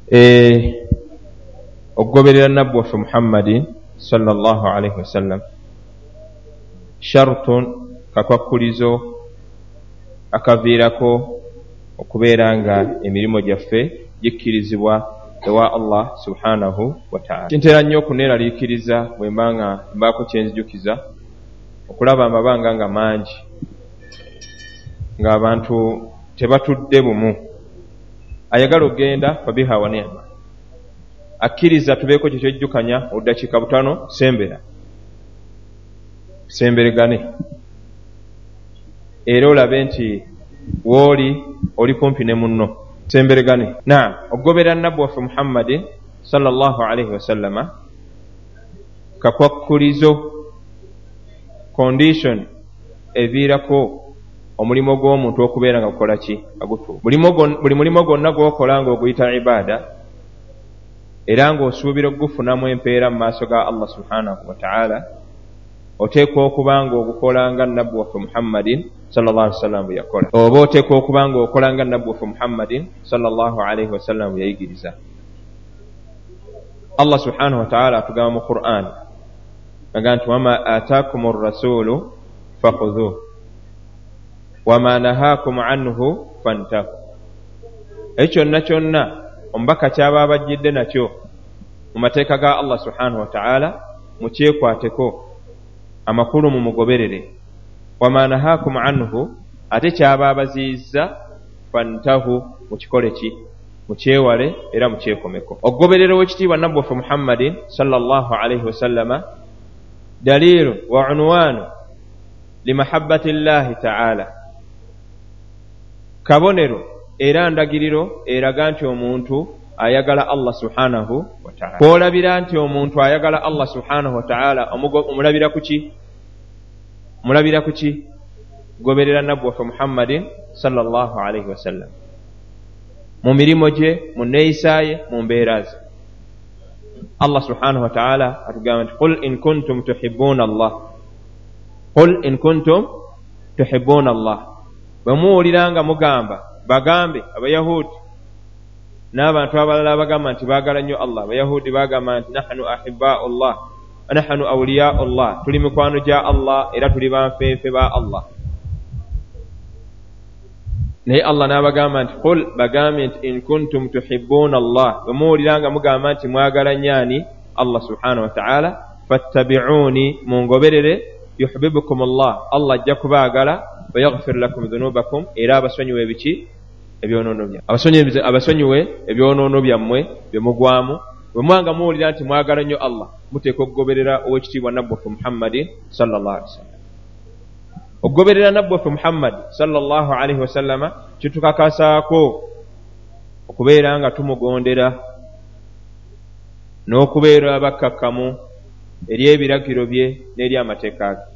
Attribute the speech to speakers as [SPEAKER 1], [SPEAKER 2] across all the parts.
[SPEAKER 1] okugoberera nabbi waffe Muhammadin sallallahu alaihi wasallam shartun kakwakulizo akaviirako okubeera nga emirimu gyaffe gikkirizibwa ewa Allah subhanahu wa ta'ala. Kintera nnyo okuneeraliikiriza bwe mbanga mbaako kyenzijukiza okulaba amabanga nga mangi ng'abantu tebatudde bumu. Ayagala ogenda fabiha wa ni'ma, akkiriza tubeeko kyo kyejjukanya oddakiika butano semberegane era olabe nti wooli oli kumpi ne munno semberegane. Okugoberera nabbi waffe Muhammadin sallallahu alaihi wasallama kakwakkulizo condition eviirako omulimu gw'omuntu okubeera nga gukola ki agutuufu. Buli mulimo gwonna gw'okola ng'oguyita ibaada era ng'osuubira okugufunamu empeera mu maaso ga Allah subhanahu wa ta'ala, oteekwa okuba nga ogukola nga nabbi waffe Muhammadin sallallahu alaihi wasallam bwe yakola, oba oteekwa okuba nga okola nga nabbi waffe Muhammadin sallallahu alaihi wasallam bwe yayigiriza. Allah subhanahu wa ta'ala atugamba mu Qur'an aga nti wama ataakum ar-rasulu fakhudhuhu wama nahakum anhu fantahu. Ekyo kyonna omubaka kyaba abajjidde nakyo mu mateeka ga Allah subhanahu wa ta'ala mukyekwateko, amakulu mu mugoberere. Wama nahakum anhu, ate kyaba abaziyizza fantahu, mukikole ki mukyewale era mukyekomeko. Okugoberera w'ekitiibwa nabbi waffe Muhammadin sallallahu alaihi wasallama dalilu wa unwanu limahabbati llahi ta'ala, kabonero era ndagiriro eraga nti omuntu ayagala Allah subhanahu wa ta'ala. Kwolabira nti omuntu ayagala Allah subhanahu wa ta'ala omulabira kuki? Goberera nabbi waffe Muhammadin sallallahu alaihi wasallam mu mirimo gye, mu neeyisa ye, mu mbeera ze. Allah subhanahu wa ta'ala atugamba nti qul in kuntum tuhibbuna Allah, bwe muwuliranga mugamba, bagambe abayahudi n'abantu abalala bagamba nti baagala nnyo Allah. Abayahudi bagamba nti nahnu ahibba'u Allah wa nahnu awliya'u Allah, tuli mikwano gya Allah era tuli banfeefe ba Allah. Naye Allah n'abagamba nti qul, bagambe nti in kuntum tuhibbuna Allah, bwe muwuliranga mugamba nti mwagala nnyani Allah subhanahu wa ta'ala, fattabi'uni, mungoberere, yuhibbukum Allah, Allah ajja kubaagala, wa yaghfir lakum dhunubakum, era abasonyiwe ebiki ebyonoono byammwe, abasonyiwe ebyonoono byammwe bye mugwamu. Bwe mwanga muwulira nti mwagala nnyo Allah, muteeka okugoberera ow'ekitiibwa nabbi waffe Muhammadin sallallahu alaihi wasallam. Okugoberera nabbi waffe Muhammad sallallahu alaihi wasallama kitukakasaako okubeera nga tumugondera n'okubeera abakkakkamu eri ebiragiro bye n'eri amateeka ge,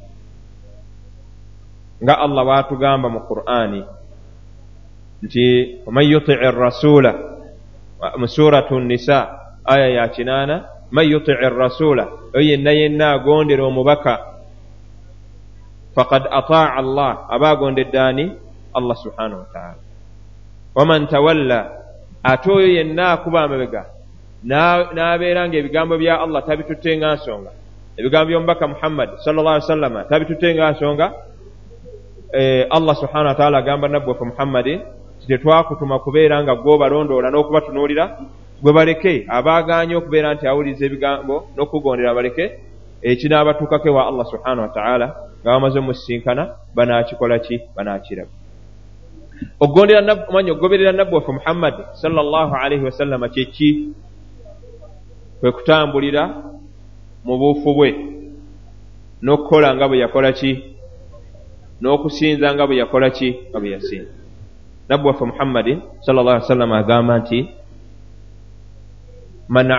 [SPEAKER 1] nga Allah bw'atugamba mu Qur'ani nti waman yuti'i ar-rasula mu suratu Nisa aya ya 8, man yuti'i ar-rasula, oyo yenna agondera omubaka, faqad ata'a Allah, aba agondedde ani? Allah subhanahu wa ta'ala. Waman tawalla, ate oyo yenna akuba amabega n'abeera nga ebigambo bya Allah tabitutte nga nsonga, ebigambo by'omubaka Muhammad sallallahu alaihi wasallam tabitutte nga nsonga, Allah subhanahu wa ta'ala agamba nabbi waffe Muhammadin tetwakutuma kubeera nga gw'obalondoola n'okubatunuulira, gwe baleke abaaganye okubeera nti awuliriza ebigambo n'okugondera baleke ekinaabatuukako ewa Allah subhanahu wa ta'ala nga bamaze omusinkana banaakikola ki? Banaakiraba. Okugoberera nabbi waffe Muhammad sallallahu alaihi wasallama kyeki? Kwe kutambulira mu buufu bwe n'okukola nga bwe yakola ki? N'okusinza nga bwe yakola ki? Nga bwe yasinza. Nabbi waffe Muhammadin sallallahu alaihi wasallam agamba nti man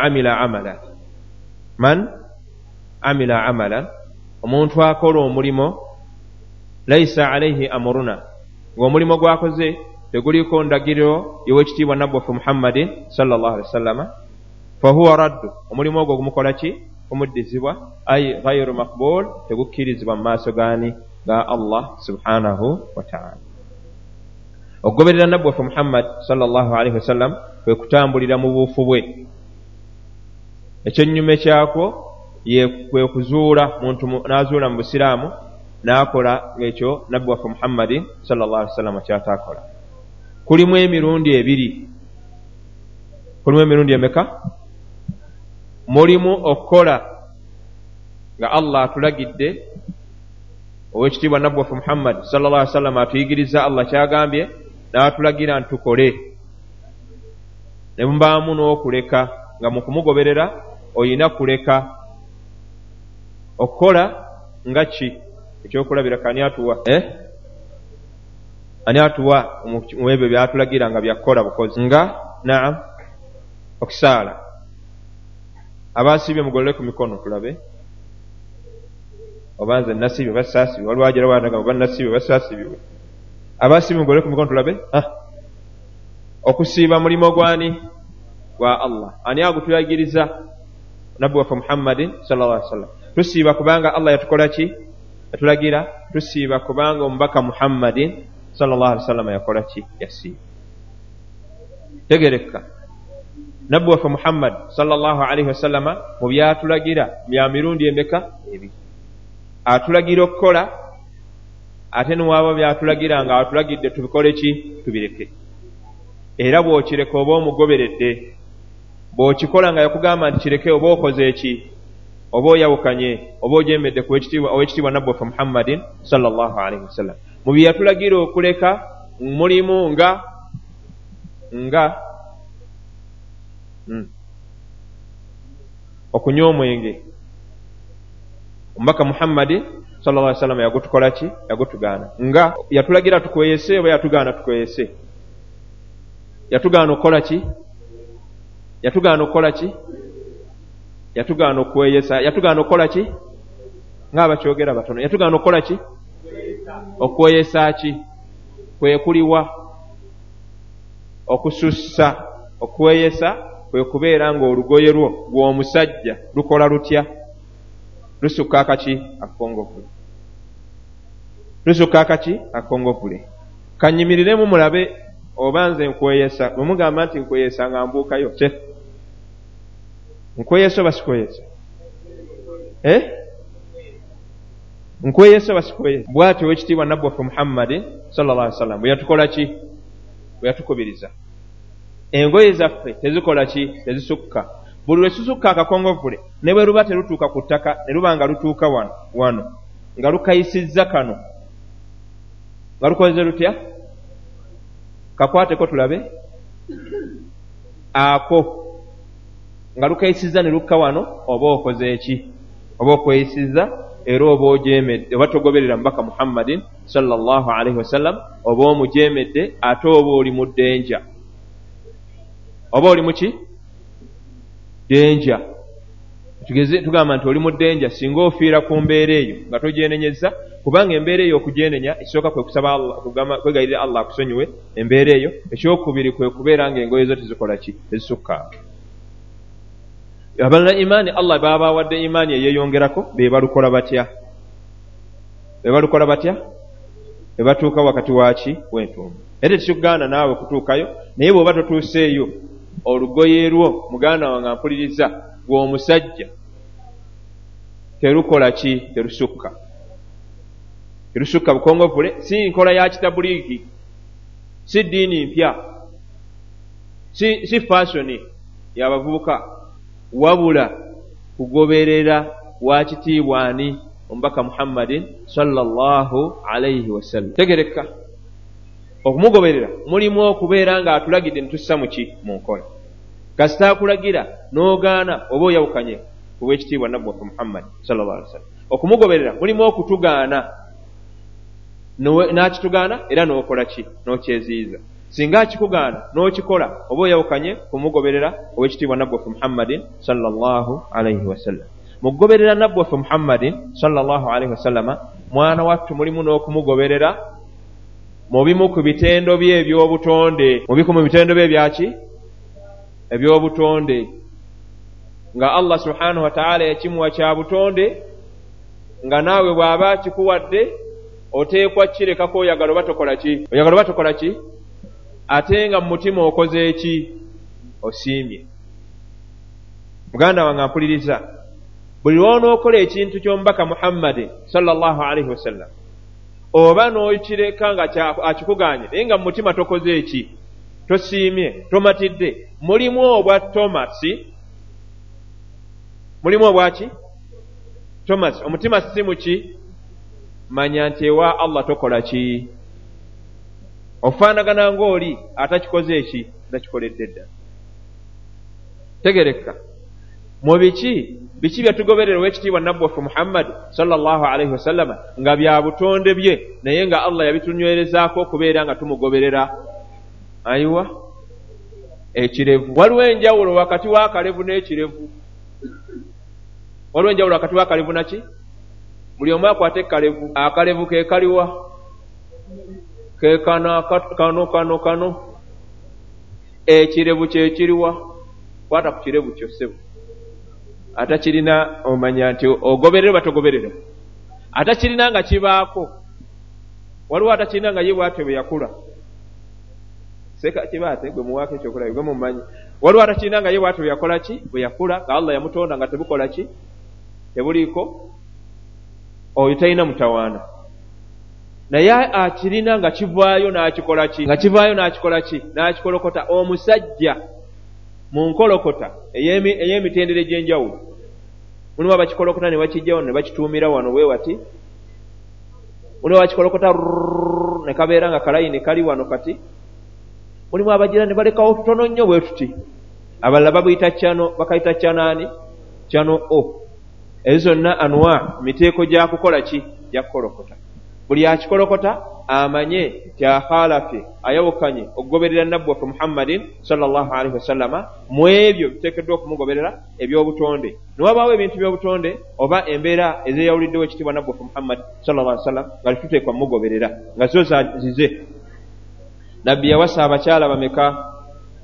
[SPEAKER 1] amila amalan, omuntu akola omulimo laisa alaihi amruna, ng'omulimo gwakoze teguliko ndagiriro y'owekitiibwa nabbi waffe Muhammadin sallallahu alaihi wasallam, fahuwa raddu, omulimu ogwo gumukola ki? Gumuddizibwa, ay ghayru maqbul, tegukkirizibwa mu maaso gaani? Ga Allah subhanahu wa ta'ala. Okugoberera nabbi waffe Muhammad sallallahu alaihi wasallam kwe kutambulira mu buufu bwe. Ekyennyume kyako kwe kuzuula muntu n'azuula mu busiraamu n'akola ekyo nabbi waffe Muhammadin sallallahu alaihi wasallam kyatakola. Kulimu emirundi ebiri. Kulimu emirundi emeka? Mulimu okukola nga Allah atulagidde, owekitiibwa nabbi waffe Muhammad sallallahu alaihi wasallam atuyigiriza Allah kyagambye n'atulagira ntukole, ne mubaamu n'okuleka nga mu kumugoberera oyina kuleka. Okukola nga ki ekyokulabira kani atuwa ani atuwa mu ebyo byatulagira nga byakukola bukozi nga naam okusaala. Abasibye mugolole ku mikono tulabe. Obanze nasibye basaasibye, waliwo ajira wanaga oba nasibye basaasibye. Abasibye mugolole ku mikono tulabe. Okusiiba mulimo gwani? Gwa Allah. Ani agutuyagiriza? Nabbi waffe Muhammadin sallallahu alaihi wasallam. Tusiiba kubanga Allah yatukola ki? Yatulagira. Tusiiba kubanga omubaka Muhammadin sallallahu alaihi wasallam yakola ki? Yasiiba. Tegereka. Nabbi waffe Muhammad sallallahu alaihi wasallam mu byatulagira bya mirundi emeka? Ebiri. Atulagira okukola, ate n'waba byatulagira nga atulagidde tubikole ki? Tubireke. Era bw'okireka oba omugoberedde, bw'okikola nga yakugamba nti kireke oba okoze eki? Oba oyawukanye, oba ojemedde ku owekitiibwa nabbi waffe Muhammadin sallallahu alaihi wasallam. Mu bye yatulagira okuleka mulimu nga okunywa omwenge. Omubaka Muhammad sallallahu alaihi wasallam yagutukola ki? Yagutugaana. Nga yatulagira tukweyese oba yatugaana tukweyese? Yatugaana okukola ki? Yatugaana okukola ki? Yatugaana okweyesa. Yatugaana okukola ki? Ng'abakyogera batono. Yatugaana okukola ki? Okweyesa ki? Kwe kuliwa? Okusussa. Okweyesa kwe kubeera ng'olugoye lwo gw'omusajja lukola lutya? Lusukka akaki? Akongovule. Lusukka akaki? Akongovule. Kanyimiriremu mulabe oba nze nkweyesa. Bwe mugamba nti nkweyesa nga mbuukayo kye? Nkweyesa oba sikweyesa? Nkweyesa oba sikweyesa? Bw'atyo owekitiibwa nabbi waffe Muhammadin sallallahu alaihi wasallam bwe yatukola ki? Bwe yatukubiriza. Engoye zaffe tezikola ki? Tezisukka. Buli lwe susukka akakongovule ne bwe luba terutuuka ku ttaka ne luba nga lutuuka wano nga lukayisizza kano nga lukoze lutya? Kakwateko tulabe. Ako nga lukayisizza ne lukka wano, oba okoze eki? Oba okweyisizza era oba ojemedde, oba togoberera mubaka Muhammadin sallallahu alaihi wasallam, oba omujemedde ate oba oli mu ddenja. Oba oli mu ki? Denja. Tugamba nti oli mu ddenja singa ofiira ku mbeera eyo nga tojenenyezza, kubanga embeera eyo okujenenya ekisooka kwe kusaba Allah, kwegayirira Allah akusonyiwe embeera eyo. Ekyokubiri kwe kubeera nga engoye zo tezikola ki? Tezisukka. Abalina imaani Allah baba wadde imaani eyeeyongerako be balukola batya? Be balukola batya? Be batuuka wakati waki? W'entumbo. Ate tekikugaana naawe kutuukayo, naye bw'oba totuuseeyo olugoye lwo muganda wange mpuliriza gw'omusajja terukola ki? Terusukka. Terusukka bukongovule. Si nkola ya kitabuliigi, si ddiini mpya, si fashioni y'abavubuka, wabula kugoberera wa kitiibwa ani? Omubaka Muhammadin sallallahu alaihi wasallam. Tegereka. Okumugoberera mulimu okubeera nga atulagidde nitussa mu ki? Mu nkola. Kasita akulagira n'ogaana oba oyawukanye ku bw'ekitiibwa nabbi waffe Muhammad sallallahu alaihi wasallam. Okumugoberera mulimu okutugaana, n'akitugaana era n'okola ki? N'okyeziyiza. Singa akikugaana n'okikola oba oyawukanye kumugoberera ow'ekitiibwa nabbi waffe Muhammadin sallallahu alaihi wasallam. Mu kugoberera nabbi waffe Muhammadin sallallahu alaihi wasallam mwana wattu mulimu n'okumugoberera mu bimu ku bitendo bye eby'obutonde. Mu bitendo bye ebyaki? Eby'obutonde. Nga Allah subhanahu wa ta'ala yakimuwa kya butonde, nga naawe bw'aba kikuwadde oteekwa kirekako oyagala oba tokola ki? Oyagala oba tokola ki? Ate nga mu mutima okoze eki? osiimye. Muganda wange ampuliriza, buli lw'onookola ekintu ky'omubaka Muhammad sallallahu alaihi wasallam oba n'okireka nga akikuganye naye nga mu mutima tokoze eki, tosiimye, tomatidde, mulimu obwa Tomasi, mulimu obwaki Tomasi, omutima si muki, manya nti ewa Allah tokola ki, ofaanagana ng'oli atakikoze eki, nakikoledde dda. Tegereka mu biki byetugoberera ow'ekitiibwa nabbi waffe Muhammad sallallahu alaihi wasallama nga bya butonde bye naye nga Allah yabitunywerezaako okubeera nga tumugoberera ayiwa ekirevu. Waliwo enjawulo wakati w'akalevu n'ekirevu, waliwo enjawulo wakati w'akalevu naki, buli omu akwate ekalevu. Akalevu ke kaliwa, ke kano, ekirevu kye kiriwa, kwata ku kirevu kyo ssebo. Atakirina omanya nti ogoberera batogoberera, atakirina nga kibaako, waliwo atakirina nga ye bwatyo bwe yakula, seka kibaate gwe muwaako ekyokola gwe mumanyi, waliwo atakirina nga ye bwatyo bwe yakola ki, bwe yakula nga Allah yamutonda nga tebukola ki, tebuliiko, oyo talina mutawaana. Naye akirina nga kivaayo n'akikola ki, nga kivaayo n'akikola ki, n'akikolokota. Omusajja mu nkolokota ey'emitendera egy'enjawulo mulimu abakikolokota ne bakijjawo ne bakituumira wano bwe wati, mulimu abakikolokota ne kabeera nga kalayini kali wano kati, mulimu abagira ne balekawo tutono nnyo bwe tuti, abalala babuyita kyano, bakayita kyanaani, kyano o. Ezo zonna anwa miteeko gya kukola ki, gya kukolokota. Buli akikolokota amanye nti akhalafe ayawukanye okugoberera nabbi waffe Muhammadin sallallahu alaihi wasallama mu ebyo biteekeddwa okumugoberera eby'obutonde. Newabaawo ebintu by'obutonde oba embeera ezeyawuliddewo ekitiibwa nabbi waffe Muhammad sallallahu alaihi wasallam nga tuteekwa mugoberera nga zo zize. Nabbi yawasa abakyala bameka?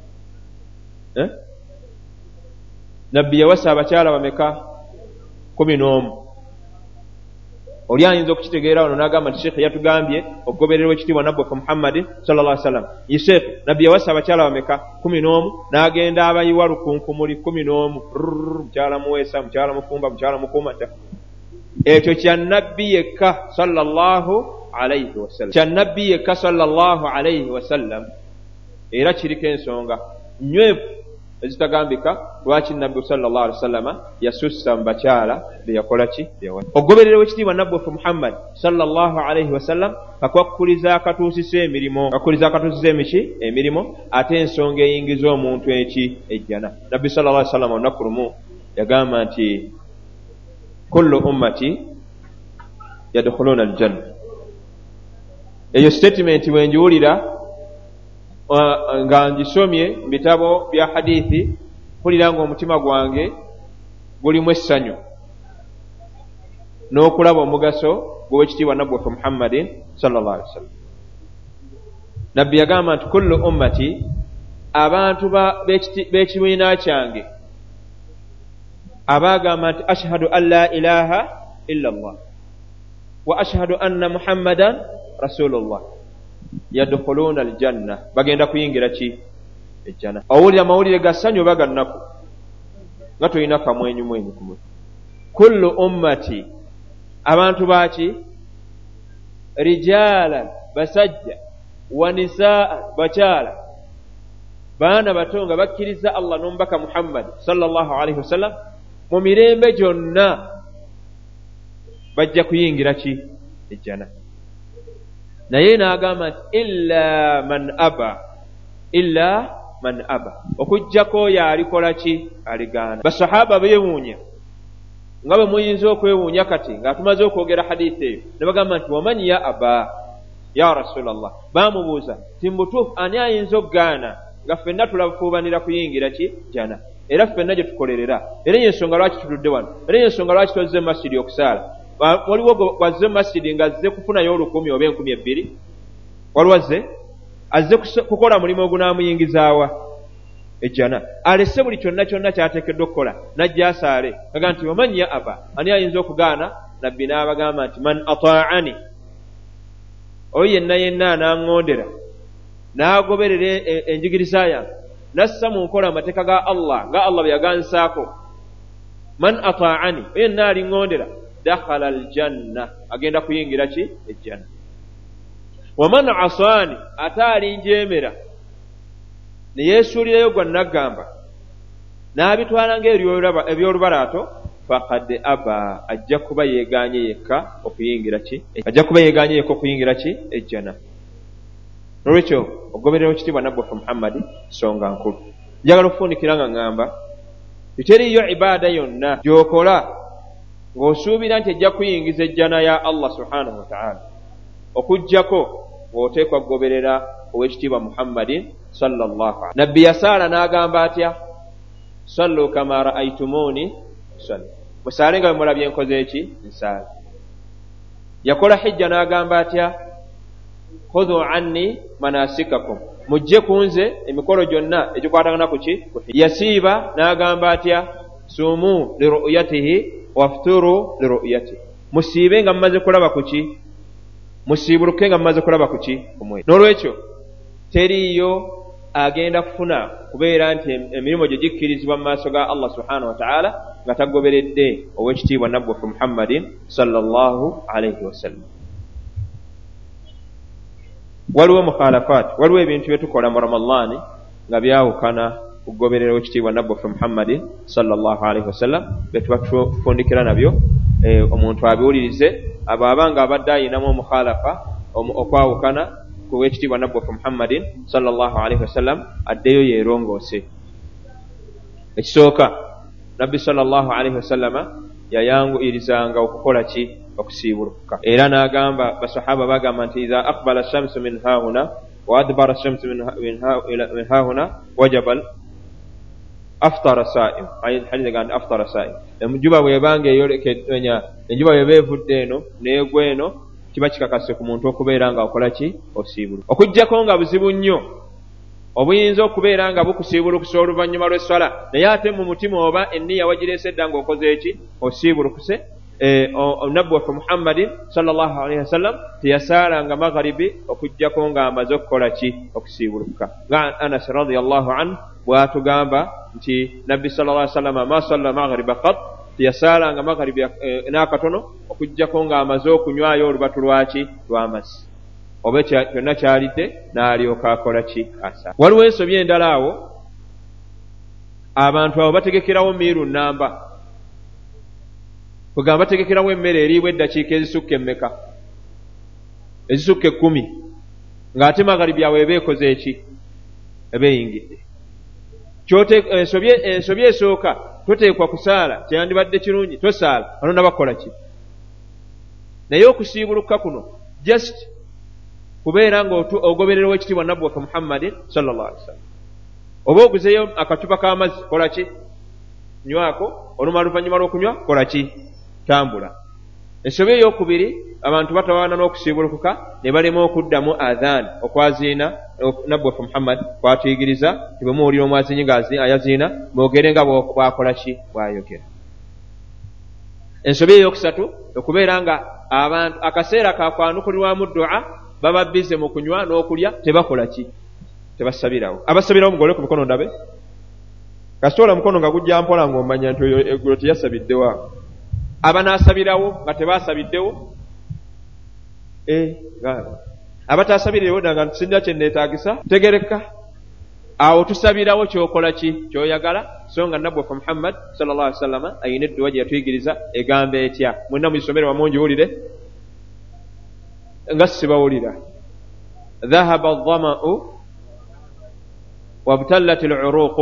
[SPEAKER 1] Nabbi yawasa abakyala bameka? 11. Oli ayinza okukitegeera wano n'agamba nti Sheikh yatugambye okugobererwa ekitiibwa nabbi waffe Muhammad sallallahu alaihi wasallam. Ye Sheikh, nabbi yawasa abakyala bameka? 11. N'agenda abayiwa lukunkumuli 11. Mukyala muweesa, mukyala mufumba, mukyala mukuumata. Ekyo kya nabbi yekka sallallahu alaihi wasallam, kya nabbi yekka sallallahu alaihi wasallam. Era kiriko ensonga nywevu ezitagambika lwaki nabbi sallallahu alaihi wasallama yasussa mu bakyala beyakola ki, okugoberera ekitiibwa nabbi waffe Muhammad sallallahu alaihi wasallam kakwakuliza akatuusisa emirimu, kakuliza akatuusisa emirimu, ate ensonga eyingiza omuntu eki ejjana. Nabbi sallallahu alaihi wasallam olunaku lumu yagamba nti kullu ummati yadkhuluna aljanna. Eyo statement bwenjiwulira nga ngisomye mu bitabo bya hadithi, mpulira nga omutima gwange gulimu essanyu n'okulaba omugaso gw'ekitiibwa nabbi waffe Muhammadin sallallahu alaihi wasallam. Nabbi yagamba nti kullu ummati, abantu b'ekibiina kyange abaagamba nti ashhadu an la ilaha illa Allah wa ashhadu anna Muhammadan rasulullah yadkhuluna aljanna, bagenda kuyingira ki, ejjana. Owulira amawulire ga ssanyu oba ga nnaku nga tolina kamwenyumwenyu ku mutwe. Kullu ummati, abantu baaki, rijalan, basajja, wa nisaa, bakyala, baana bato nga bakkiriza Allah n'omubaka Muhammad sallallahu alaihi wasallam, mu mirembe gyonna bajja kuyingira ki, ejjana. Naye n'agamba nti illa man aba, okujjako oyo alikola ki, aligaana. Basahaba beewuunya nga bwe muyinza okwewuunya kati nga tumaze okwogera hadithi eyo, ne bagamba nti waman ya aba ya rasulallah. Baamubuuza ti mubutuufu ani ayinza okugaana nga ffenna tulafuubanira kuyingira ki, jana, era ffenna gye tukolerera, era y'ensonga lwaki tutudde wano, era y'ensonga lwaki tozze masjidi okusaala. Waliwo wazze masjidi nga azze kufunayo 1000 oba 2000, waliwo azze kukola mulimu ogunaamuyingizaawa ejjana, alese buli kyonna kyonna kyateekeddwa okukola najja asaale. Aga nti waman ya aba, ani ayinza okugaana? Nabbi n'abagamba nti man ataani, oyo yenna anaŋŋondera n'agoberera enjigiriza yange, nassa mu nkola amateeka ga Allah nga Allah bwe yagansaako man ata'ani yenna aliŋŋondera dakhala aljanna agenda kuyingira ki ejjanna wa man asani ate alinjeemera ne yeesuulirayo gwa nagamba n'abitwala ng'ebyolubalaato faqad aba ajja kuba yeegaanye yekka okuyingira ki ejjana. Nolwekyo ogoberera ekitiibwa nabbi waffe Muhammadi nsonga nkulu. Njagala okufundikira nga ŋŋamba teriyo ibaada yonna gy'okola ng'osuubira nti ejja kuyingiza ejjana ya Allah subhanahu wa ta'ala okuggyako ng'oteekwa kugoberera ow'ekitiibwa Muhammadin sallallahu alaihi. Nabbi yasaala n'agamba atya? Sallu kama ra'aytumuni usalli, musaale nga bwe mulabye nkoze eki nsaala. Yakola hijja n'agamba atya? Khudhu anni manasikakum, mujje kunze emikolo gyonna egikwatagana ku ki? Yasiiba n'agamba atya? Suumu liru'yatihi wafturu liru'yatihi, musiibe nga mumaze kulaba ku ki? Musiibuluke nga mumaze kulaba ku ki? Omwezi. N'olwekyo teriyo agenda kufuna kubeera nti emirimu gye gikkirizibwa mu maaso ga Allah subhanahu wa ta'ala nga tagoberedde ow'ekitiibwa nabbi waffe Muhammadin sallallahu alaihi wasallam. Waliwo mukhalafaat, waliwo ebintu bye tukola mu Ramadhaani nga byawukana okugoberera ow'ekitiibwa nabbi waffe Muhammadin sallallahu alaihi wasallam, bye tuba tufundikira nabyo omuntu abiwulirize abo abanga abadde ayinamu omukhalafa okwawukana ku w'ekitiibwa nabbi waffe Muhammadin sallallahu alaihi wasallam addeyo yeerongoose. Ekisooka, nabbi sallallahu alaihi wasallama yayanguyirizanga okukola ki? Okusiibuluka. Era n'agamba basahaba bagamba nti idha aqbala shamsu min hahuna wa adbara shamsu min hahuna wajabal aftara sa'im. Hadith gandi aftara sa'im. Enjuba bw'ebanga eyolekedde, enjuba bw'eba evudde eno n'egwa eno, kiba kikakase ku muntu okubeera nga akola ki? Osiibuluka. Okuggyako nga buzibu nnyo obuyinza okubeera nga bukusiibulukusa oluvannyuma lw'essala, naye ate mu mutima oba enniya wagireese dda ng'okoze eki? Osiibulukuse. Nabbi waffe Muhammadin sallallahu alaihi wasallam teyasaalanga magharibi okuggyako nga amaze okukola ki? Okusiibuluka. Nga Anas radiyallahu anhu bw'atugamba nti nabbi sallallahu alaihi wasallam ma salla maghriba qat, teyasaalanga magharibi n'akatono okuggyako nga amaze okunywayo olubatu lwaki? Lw'amazzi oba kyonna kyalidde n'alyoka akola ki? Asa. Waliwo ensobi endala awo, abantu abo bategekerawo miiru nnamba, kugamba bategekerawo emmere eriibwa eddakiika ezisukka emmeka? Ezisukka 10, ng'ate magharibi awo eba ekoze eki? Eba eyingidde. Ensobi esooka, toteekwa kusaala, kyandibadde kirungi tosaala, bano nabakola ki? Naye okusiibuluka kuno just kubeera nga ogoberera w'ekitiibwa nabbi waffe Muhammadin sallallahu alaihi wasallam. Oba oguzeyo akacupa k'amazzi, kola ki? Nywako. Oluvannyuma lw'okunywa kola ki? Tambula. Ensobi ey'okubiri, abantu batawaana n'okusiibulukuka ne balema okuddamu adhaan, okwaziina nabbi waffe Muhammad kwatuyigiriza nti bwe muwulira omwazinyi ng'ayaziina mwogere nga bw'akola ki? Bw'ayogera. Ensobi ey'okusatu okubeera nga abantu akaseera kakwanukulirwamu du'a baba bize mu kunywa n'okulya, tebakola ki? Tebasabirawo. Abasabirawo mugole ku mikono ndabe. Kasitola mukono nga gujja mpola ng'omanya nti eggulo teyasabiddewo. Abanaasabirawo nga tebaasabiddewo, abataasabirirewo nga sinja kye neetaagisa, tegereka awo tusabirawo ky'okola ki? Ky'oyagala. So nga nabbi waffe Muhammad sallallahu alaihi wasallam ayina edduwa gye yatuyigiriza egamba etya? Mwenna muyisomere wamu ngiwulire nga sibawulira. Dhahaba adh-dhama'u wabtallat al-'uruqu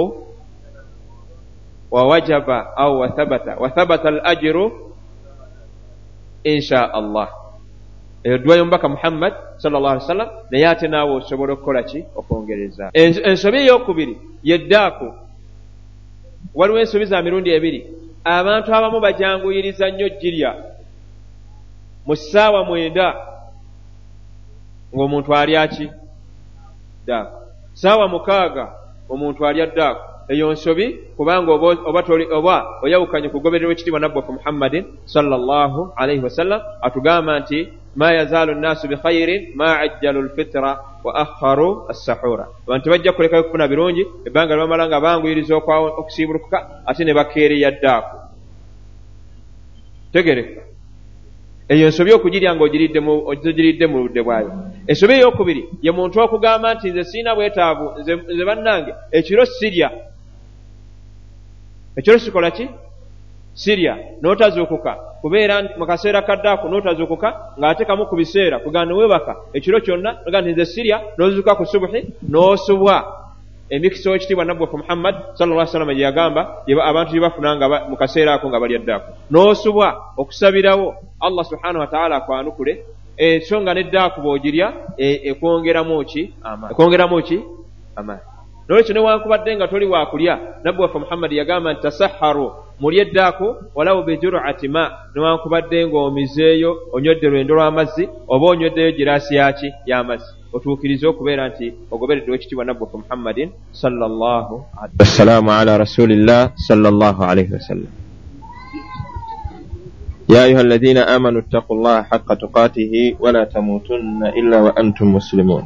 [SPEAKER 1] wa wajaba aw wa thabata al-ajru insha Allah. Eyo dduwa y'omubaka Muhammad sallallahu alaihi wasallam, naye ate naawe osobola okukola ki? Okwongereza. Ensobi ey'okubiri yeddaaku. Waliwo ensobi za mirundi ebiri. Abantu abamu bajanguyiriza nnyo jirya mu ssaawa 9 ng'omuntu alya ki? Ddaaku. Ssaawa 6 omuntu alya ddaaku. Eyo nsobi, kubanga oba oyawukanye kugobererwa ekitiibwa nabbi waffe Muhammadin sallallahu alaihi wasallam atugamba nti ma yazalu an-nasu bi khairin ma ajjalu al-fitra wa akharu as-sahura. Abantu bajja kuleka kufuna birungi ebanga bamalanga banguyiriza okusiburuka ate ne bakeeri yaddaako. Tegereka eyo ensobi okugirya ng'ogiridde mu budde bwayo. Ensobi ey'okubiri ye muntu okugamba nti nze siina bwetaavu, nze bannange ekiro sirya, ekiro sikola ki sirya, n'otazuukuka kubeera mu kaseera kaddaako n'otazuukuka ng'ate kamu ku biseera kugana weebaka ekiro kyonna oga nti nze sirya, n'ozuuka ku subuhi n'osubwa emikisa w'ekitiibwa nabbi waffe Muhammad sallallahu alaihi wasallam gye yagamba abantu gye bafunanga mu kaseera ako nga bali addaako, n'osubwa okusabirawo Allah subhanahu wa ta'ala akwanukule. So nga neddaako bw'ogirya ekwongeramu ki amaanyi. N'olwekyo newankubadde nga toli waakulya, nabbi waffe Muhammad yagamba nti tasahharu, mulye eddaako walaw bijur'ati ma, newankubadde ng'omizeeyo onywedde lwendo lw'amazzi oba onyweddeyo giraasi yaki y'amazzi, otuukirize okubeera nti ogoberedde w'ekitiibwa nabbi waffe Muhammadin sallallahu alaihi wasallam. Assalamu ala rasulillah sallallahu alaihi wasallam. يا أيها الذين آمنوا اتقوا الله حق تقاته ولا تموتن إلا وأنتم مسلمون.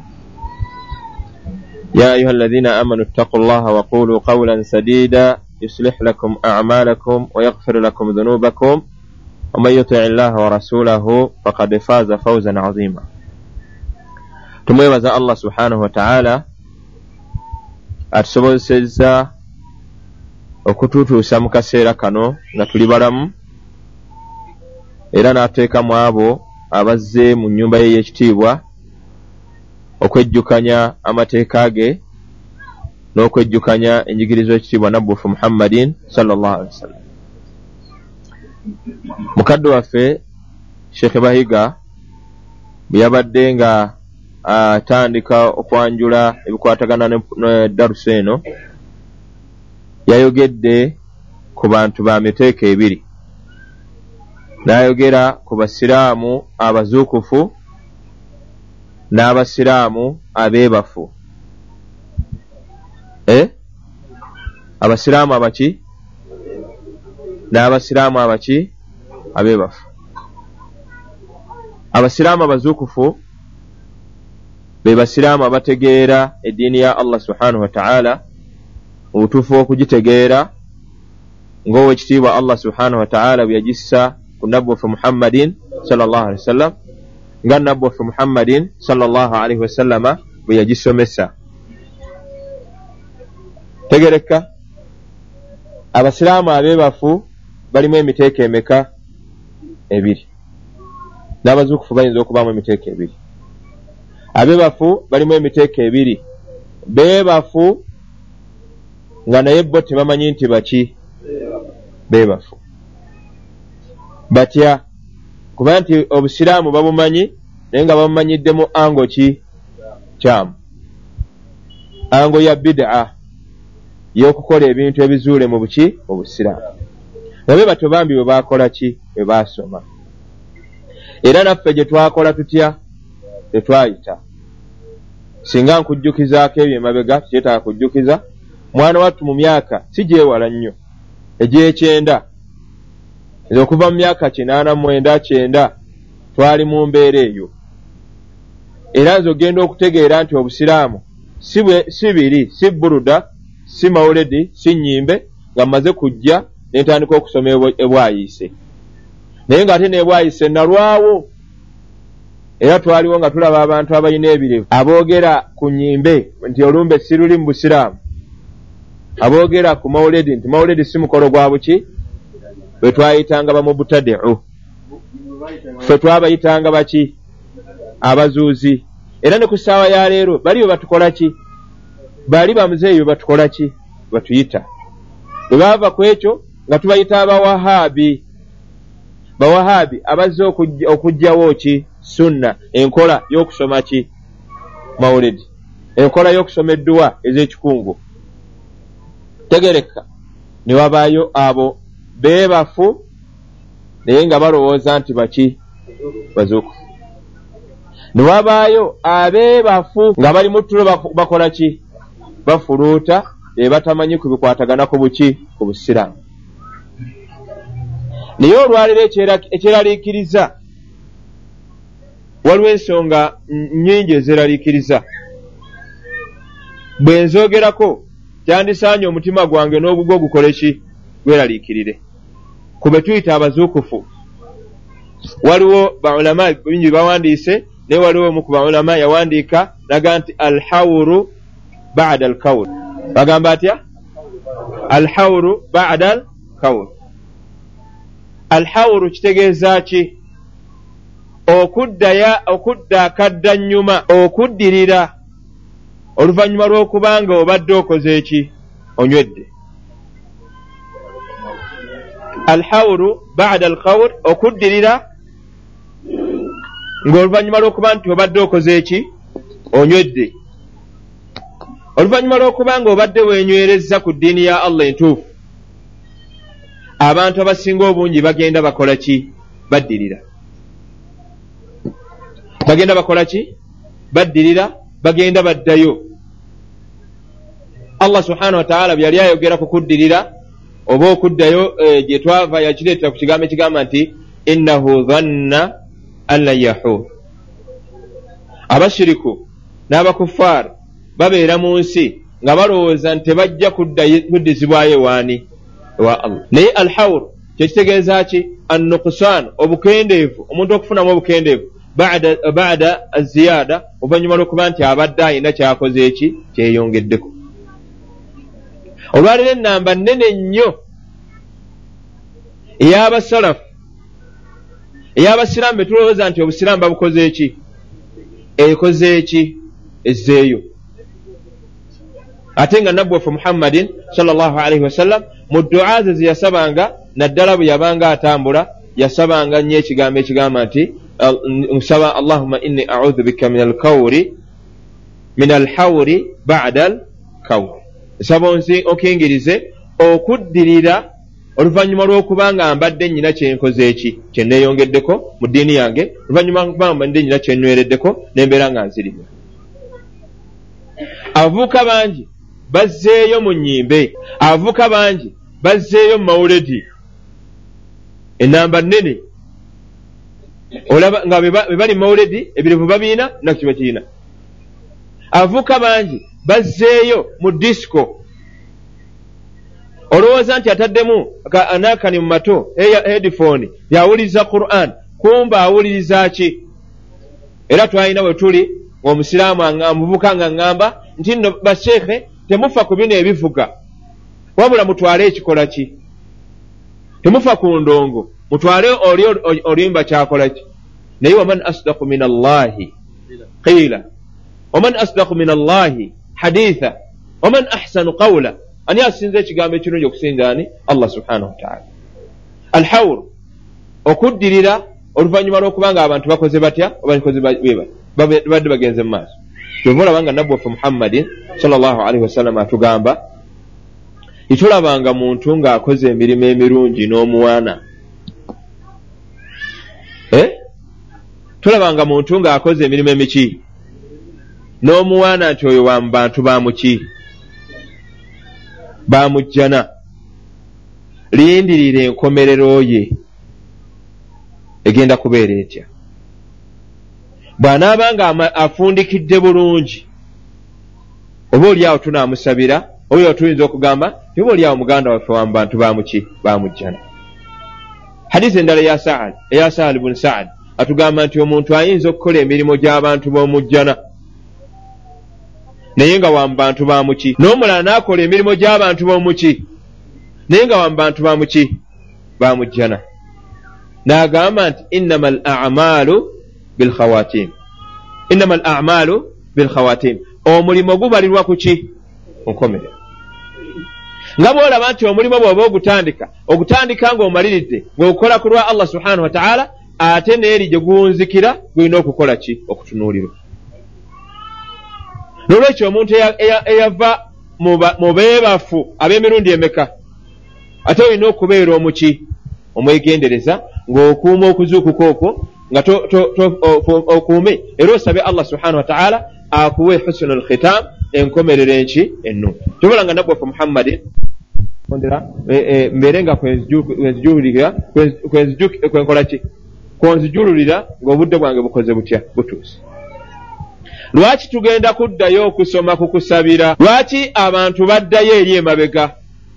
[SPEAKER 1] يا أيها الذين آمنوا اتقوا الله وقولوا قولا سديدا يصلح لكم أعمالكم ويغفر لكم ذنوبكم ومن يطع الله ورسوله فقد فاز فوزا عظيما. tumwebaza Allah subhanahu wa ta'ala atusobozesezza okututuusa mu kaseera kano nga tuli balamu, era n'ateekamu abo abazze mu nnyumba ye y'ekitiibwa okwejjukanya amateeka ge n'okwejjukanya enjigirizo y'ekitiibwa nabbi waffe Muhammadin sallallahu alaihi wasallam. Mukadde waffe Sheikh Bahiga bwe yabadde nga atandika okwanjula ebikwatagana ne darusa eno, yayogedde ku bantu ba miteeka ebiri. N'ayogera ku basiraamu abazuukufu n'abasiraamu abeebafu. Abasiraamu abaki n'abasiraamu abaki abeebafu. Abasiraamu abazuukufu be basiraamu abategeera eddiini ya Allah subhanahu wa ta'ala obutuufu okugitegeera ng'owekitiibwa Allah subhanahu wa ta'ala bwe yagissa ku nabbi waffe Muhammadin sallallahu alaihi wasallam, nga nabbi waffe Muhammadin sallallahu alaihi wasallama bwe yagisomesa. Tegereka abasiraamu abeebafu balimu emiteeka emeka? Ebiri. N'abazuukufu bayinza okubaamu emiteeka ebiri. Abeebafu balimu emiteeka ebiri. Beebafu nga naye bo tebamanyi nti baki beebafu. Batya kuba nti obusiraamu babumanyi naye nga babumanyiddemu ango ki kyamu, ango ya bid'a y'okukola ebintu ebizuule mu buki obusiraamu. Nabe batyo bambi bwe baakola ki bwe baasoma. Era naffe gye twakola tutya tetwayita. Singa nkujjukizaako ebyo emabega tukyetaaga kujjukiza. Mwana wattu mu myaka si gyewala nnyo egy'ekyenda, okuva mu myaka 89 twali mu mbeera eyo. Era nze ogenda okutegeera nti obusiraamu si biri, si buruda, si mawuledi, si nnyimbe, nga mmaze kujja ne ntandika okusoma ebwayiise. Naye ng'ate n'ebwayiise nalwawo. Era twaliwo nga tulaba abantu abalina ebirevu aboogera ku nnyimbe nti olumbe si luli mu busiraamu, aboogera ku mawuledi nti mawuledi si mukolo gwa buki, bwe twayitanga bamubutadi'u, ffe twabayitanga baki abazuuzi. Era ne ku ssaawa ya leero baliyo batukola ki, bali bamuzeeyo batukola ki, batuyita. Bwe baava ku ekyo nga tubayita abawahabi, bawahabi abazze okugjawo ki sunna, enkola y'okusoma ki mawulidi, enkola y'okusoma edduwa ez'ekikungu. Tegereka ne wabaayo abo beebafu naye nga balowooza nti baki bazuukufu. Ne wabaayo abeebafu nga bali mu tulo bakola ki bafuluuta, batamanyi ku bikwatagana ku buki ku busiraamu. Naye olwaleero ekyeraliikiriza waliwo ensonga nnyingi ezeraliikiriza bwe nzoogerako kyandisaanye omutima gwange n'obugwo gukole ki gweraliikirire kube tuyita abazuukufu. Waliwo baulama bingi bawandiise naye waliwo omu ku baulama yawandiika naga nti alhawru ba'da alkawr. Bagamba atya? Alhawru ba'da alkawr. Alhawru kitegeeza ki? Okudda akadda nnyuma, okuddirira oluvannyuma lw'okubanga obadde okoze eki? Onywedde. Alhawru ba'da alkawr, okuddirira ng'oluvannyuma lw'okuba nti obadde okoze eki? Onywedde. Oluvannyuma lw'okubanga obadde weenywerezza ku ddiini ya Allah entuufu, abantu abasinga obungi bagenda bakola ki? Baddirira. Bagenda bakola ki? Baddirira, bagenda baddayo. Allah subhanahu wa ta'ala bwe yali ayogera ku kuddirira oba okuddayo gye twava yakireeta ku kigambo ekigamba nti innahu dhanna an lan yahur. Abashiriku n'abakuffaar babeera mu nsi nga balowooza nti tebajja kuddizibwayo waani? Ewa Allah. Naye alhawr kyekitegeeza ki? Annuqsaan, obukendeevu, omuntu okufunamu obukendeevu ba'da aziyada, oluvannyuma lw'okuba nti abadde ayina kyakoze eki? Kyeyongeddeko. Olwaliro ennamba nnene nnyo ey'abasalafu, ey'abasiraamu betulowooza nti obusiraamu babukoze eki? Ekoze eki? Ezzeeyo. Ate nga nabbi waffe Muhammadin sallallahu alaihi wasallam mu du'a ze yasabanga, naddala bwe yabanga atambula yasabanga nnyo ekigambo ekigamba nti nsaba Allahumma inni a'udhu bika min alhawri ba'da alkawr. Nsaba okingirize okuddirira oluvannyuma lw'okubanga mbadde nnyina kyenkoze eki? Kyenneeyongeddeko mu ddiini yange, oluvannyuma lw'okubanga mbadde nnyina kyennywereddeko n'embeera nga nzirima. Abavubuka bangi bazzeeyo mu nnyimbe, abavubuka bangi bazzeeyo mu mawuledi, ennamba nnene olaba nga be bali mu mawuledi ebirevu babiina nakyo bakiina. Abavubuka bangi bazzeeyo mu disco, olowooza nti ataddemu anakani mu mato headphone yawuliriza Qur'an, kumba awuliriza ki? Era twalina bwe tuli omusiraamu amuvuka nga ngamba nti nno basheekhe temufa ku bino ebivuga, wabula mutwale ekikola ki? Temufa ku ndongo, mutwale oli olimba kyakola ki? Naye waman asdaqu min Allahi qiila waman asdaqu min Allahi haditha waman ahsanu qawla. Ani asinze ekigambo ekirungi okusinga ani? Allah subhanahu wa ta'ala. Alhawr, okuddirira oluvannyuma lw'okubanga abantu bakoze batya? Bakoze badde bagenze mu maaso. Kyova olabanga nabbi waffe Muhammadin sallallahu alaihi wasallam atugamba itulabanga muntu ng'akoze emirimu emirungi n'omuwaana. Tulabanga muntu ng'akoze emirimu emiki n'omuwaana nti oyo wa mu bantu bamuki? Bamujjana. Lindirira enkomerero ye egenda kubeera etya? Bw'anaabanga afundikidde bulungi, oba oliawo tunaamusabira, oba tuyinza okugamba ti oba oliawo muganda waffe wa mu bantu bamuki? Bamujjana. Hadiisi endala eya Sa'ad ibn Sa'ad atugamba nti omuntu ayinza okukola emirimu gy'abantu b'omujjana naye nga wa mu bantu bamuki? N'omulala n'akola emirimu gy'abantu b'omuki naye nga wa mu bantu bamuki? Bamujjana. N'agamba nti innamal a'malu bilkhawatim. Innamal a'malu bilkhawatim. Omulimu gubalirwa ku ki? Nkomerero. Nga bw'olaba nti omulimu bw'oba ogutandika ng'omaliridde ng'okukola ku lwa Allah subhanahu wa ta'ala, ate n'eri gye guwunzikira gulina okukola ki? Okutunuulirwa. N'olwekyo omuntu eyava mu beebafu ab'emirundi emeka, ate olina okubeera omuki? Omwegendereza, ng'okuuma okuzuukuka okwo nga okuume, era osabe Allah subhanahu wa ta'ala akuwe husnul khitam, enkomerero enki? Ennungi. Tubula nga nabbi waffe Muhammadin mbeere nga kwenkola ki? konzijululira ng'obudde bwange bukoze butya butuuse. Lwaki tugenda kuddayo okusoma ku kusabira? Lwaki abantu baddayo eri emabega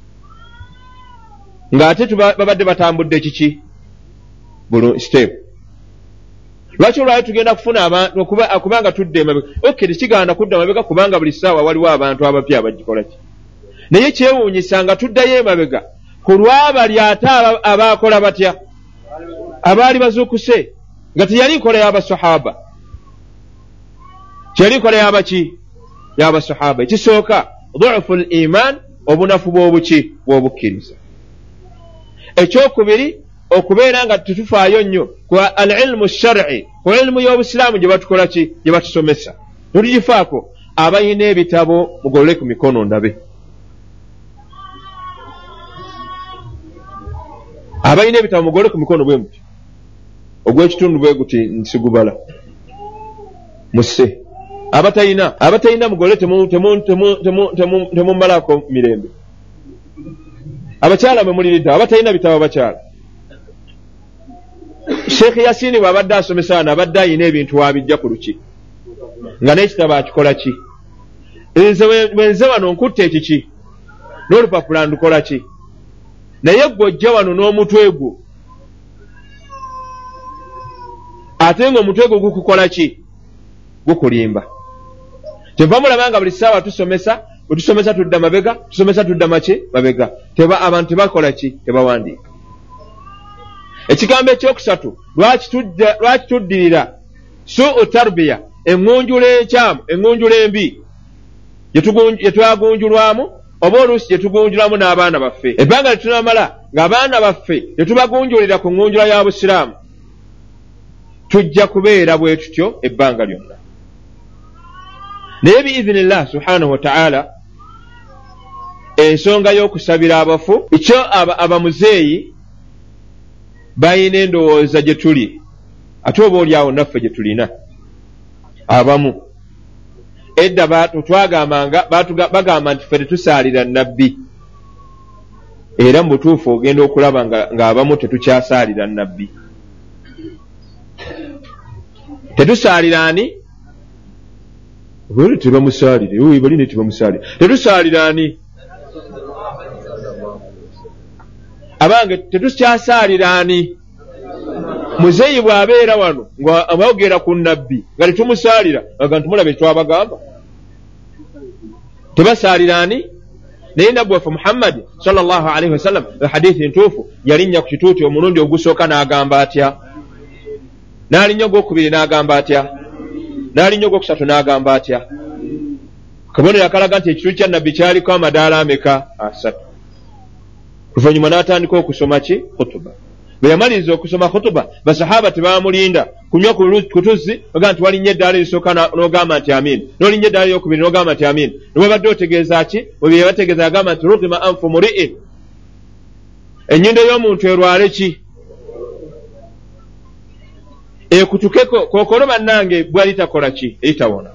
[SPEAKER 1] ng'ate babadde batambudde kiki step? Lwaki olwayo tugenda kufuna abantu okubanga tudde emabega? Okay, tekiganda kudda emabega kubanga buli ssaawa waliwo abantu abapya abagikola ki. Naye kyewuunyisa nga tuddayo emabega ku lwabali ate abaakola batya, abaali bazuukuse, nga teyali nkola y'abasahaba, kyali nkola y'abaki, y'abasahaba. Ekisooka dhu'fu al-iman, obunafu bw'obukkiriza. Ekyokubiri okubeera nga tetufaayo nnyo ku al-ilmu shar'i, ku ilmu y'obusiraamu gye batukola ki, gye batusomesa. Tuligifaako. Abayina ebitabo mugolole ku mikono ndabe. Abayina ebitabo mugolole ku mikono bwe muti. Ogw'ekitundu bwe guti nsigubala. Musse. Abatayina mugolole temummalako mirembe. Abakyala mwe muliridde, abatayina bitabo abakyala. Sheikh Yasini bw'abadde asomesa wano abadde ayina ebintu wabijja ku luki nga n'ekitabo akikola ki. Nze wano nkutte ekiki n'olupapula ndukola ki, naye gw'ojja wano n'omutwe gwo ate ng'omutwe gwo gukukola ki, gukulimba. Kyeva mulaba nga buli ssaawa tusomesa, bwe tusomesa tudda mabega, tusomesa tudda mabega. Abantu tebakola ki, tebawandiika. Ekigambo ekyokusatu, lwaki tuddirira su'u tarbiya, eŋŋunjula enkyamu, eŋŋunjula embi gye twagunjulwamu, oba oluusi gye tugunjulamu n'abaana baffe. Ebbanga lye tunamala ng'abaana baffe tetubagunjulira ku ŋŋunjula ya busiraamu, tujja kubeera bwe tutyo ebbanga lyonna. Naye biizinillah subhanahu wa ta'ala, ensonga y'okusabira abafu, ekyo abamuzeeyi bayina endowooza gye tuli, ate oba oli awo naffe gye tulina abamu. Edda bagamba nti ffe tetusaalira nnabbi, era mu butuufu ogenda okulaba ng'abamu tetukyasaalira nnabbi. Tetusaalira ani? Bali tebamusaalire, bali ne tebamusaalire. Tetusaalira ani? Abange tetukyasaalira ani? Muzeeyi bw'abeera wano ng'abayogera ku nnabbi nga tetumusaalira, aga ntumulabe twabagamba. Tebasaalira ani? Naye nabbi waffe Muhammad sallallahu alaihi wasallam hadithi ntuufu yalinnya ku kituuti omulundi ogusooka n'agamba atya, n'alinnya ogwokubiri n'agamba atya, n'alinnya ogwokusatu n'agamba atya. Kabonero akalaga nti ekituuti kya nabbi kyaliko amadaala ameka? 3. Luvannyuma n'atandika okusoma ki? Khutuba. Bwe yamaliriza okusoma khutuba, basahaba tebamulinda kunywa ku tuzzi oga nti walinnya eddaala erisooka n'ogamba nti amiin, n'olinnya eddaala eryokubiri n'ogamba nti amiin. Ne badde otegeeza ki? Bwe yabategeeza agamba nti rugima anfu muri'in, ennyindo y'omuntu erwale ki? Ekutukeko. Kookolo bannange bwali takola ki? Eritawona.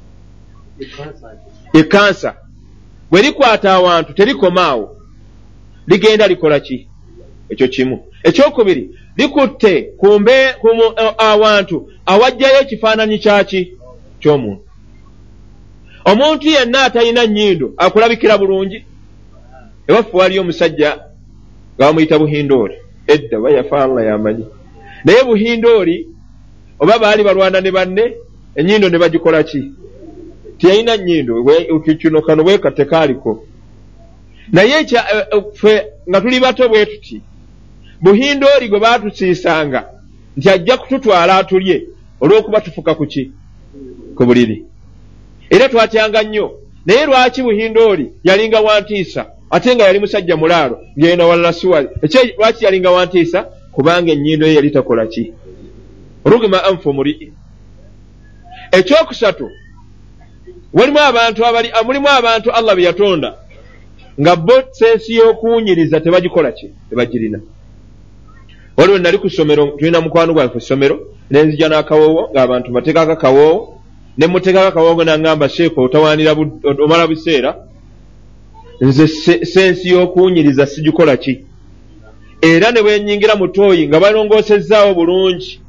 [SPEAKER 1] Ekansa bwe likwata awantu terikomaawo, ligenda likola ki? Ekyo kimu. Ekyokubiri, likutte awantu awajjayo ekifaananyi kyaki? Ky'omuntu. Omuntu yenna atalina nnyindo akulabikira bulungi. Ewaffe waliyo omusajja nga bamuyita Buhindooli. Edda bayafa Allah yamanyi. Naye Buhindooli oba baali balwana ne banne, ennyindo ne bagikola ki? Tiyalina nnyindo, kino kano bweka tekaaliko. Naye ffe nga tuli bato bwe tuti, Buhindooli gwe baatusiisanga nti ajja kututwala atulye olw'okuba tufuka ku ki? Ku buliri. Era twatyanga nnyo. Naye lwaki Buhindooli yalinga wantiisa ate nga yali musajja mulaalo ngenda walla siwali? Lwaki yalinga wantiisa? Kubanga ennyindo ye yali takola ki? Rugima anfu muri'in. Ekyokusatu, mulimu abantu Allah bye yatonda nga bo sensi y'okuwunyiriza tebagikola ki? Tebagirina. Waliwo nali ku ssomero, tulina mukwano gwange ku ssomero, nenzija n'akawoowo ng'abantu mateekako akawoowo, ne muteekako akawoowo n'aŋŋamba Sheikh otawaanira omala biseera, nze sensi y'okuwunyiriza sigikola ki? Era ne bwe nnyingira mu tooyi nga balongoosezaawo bulungi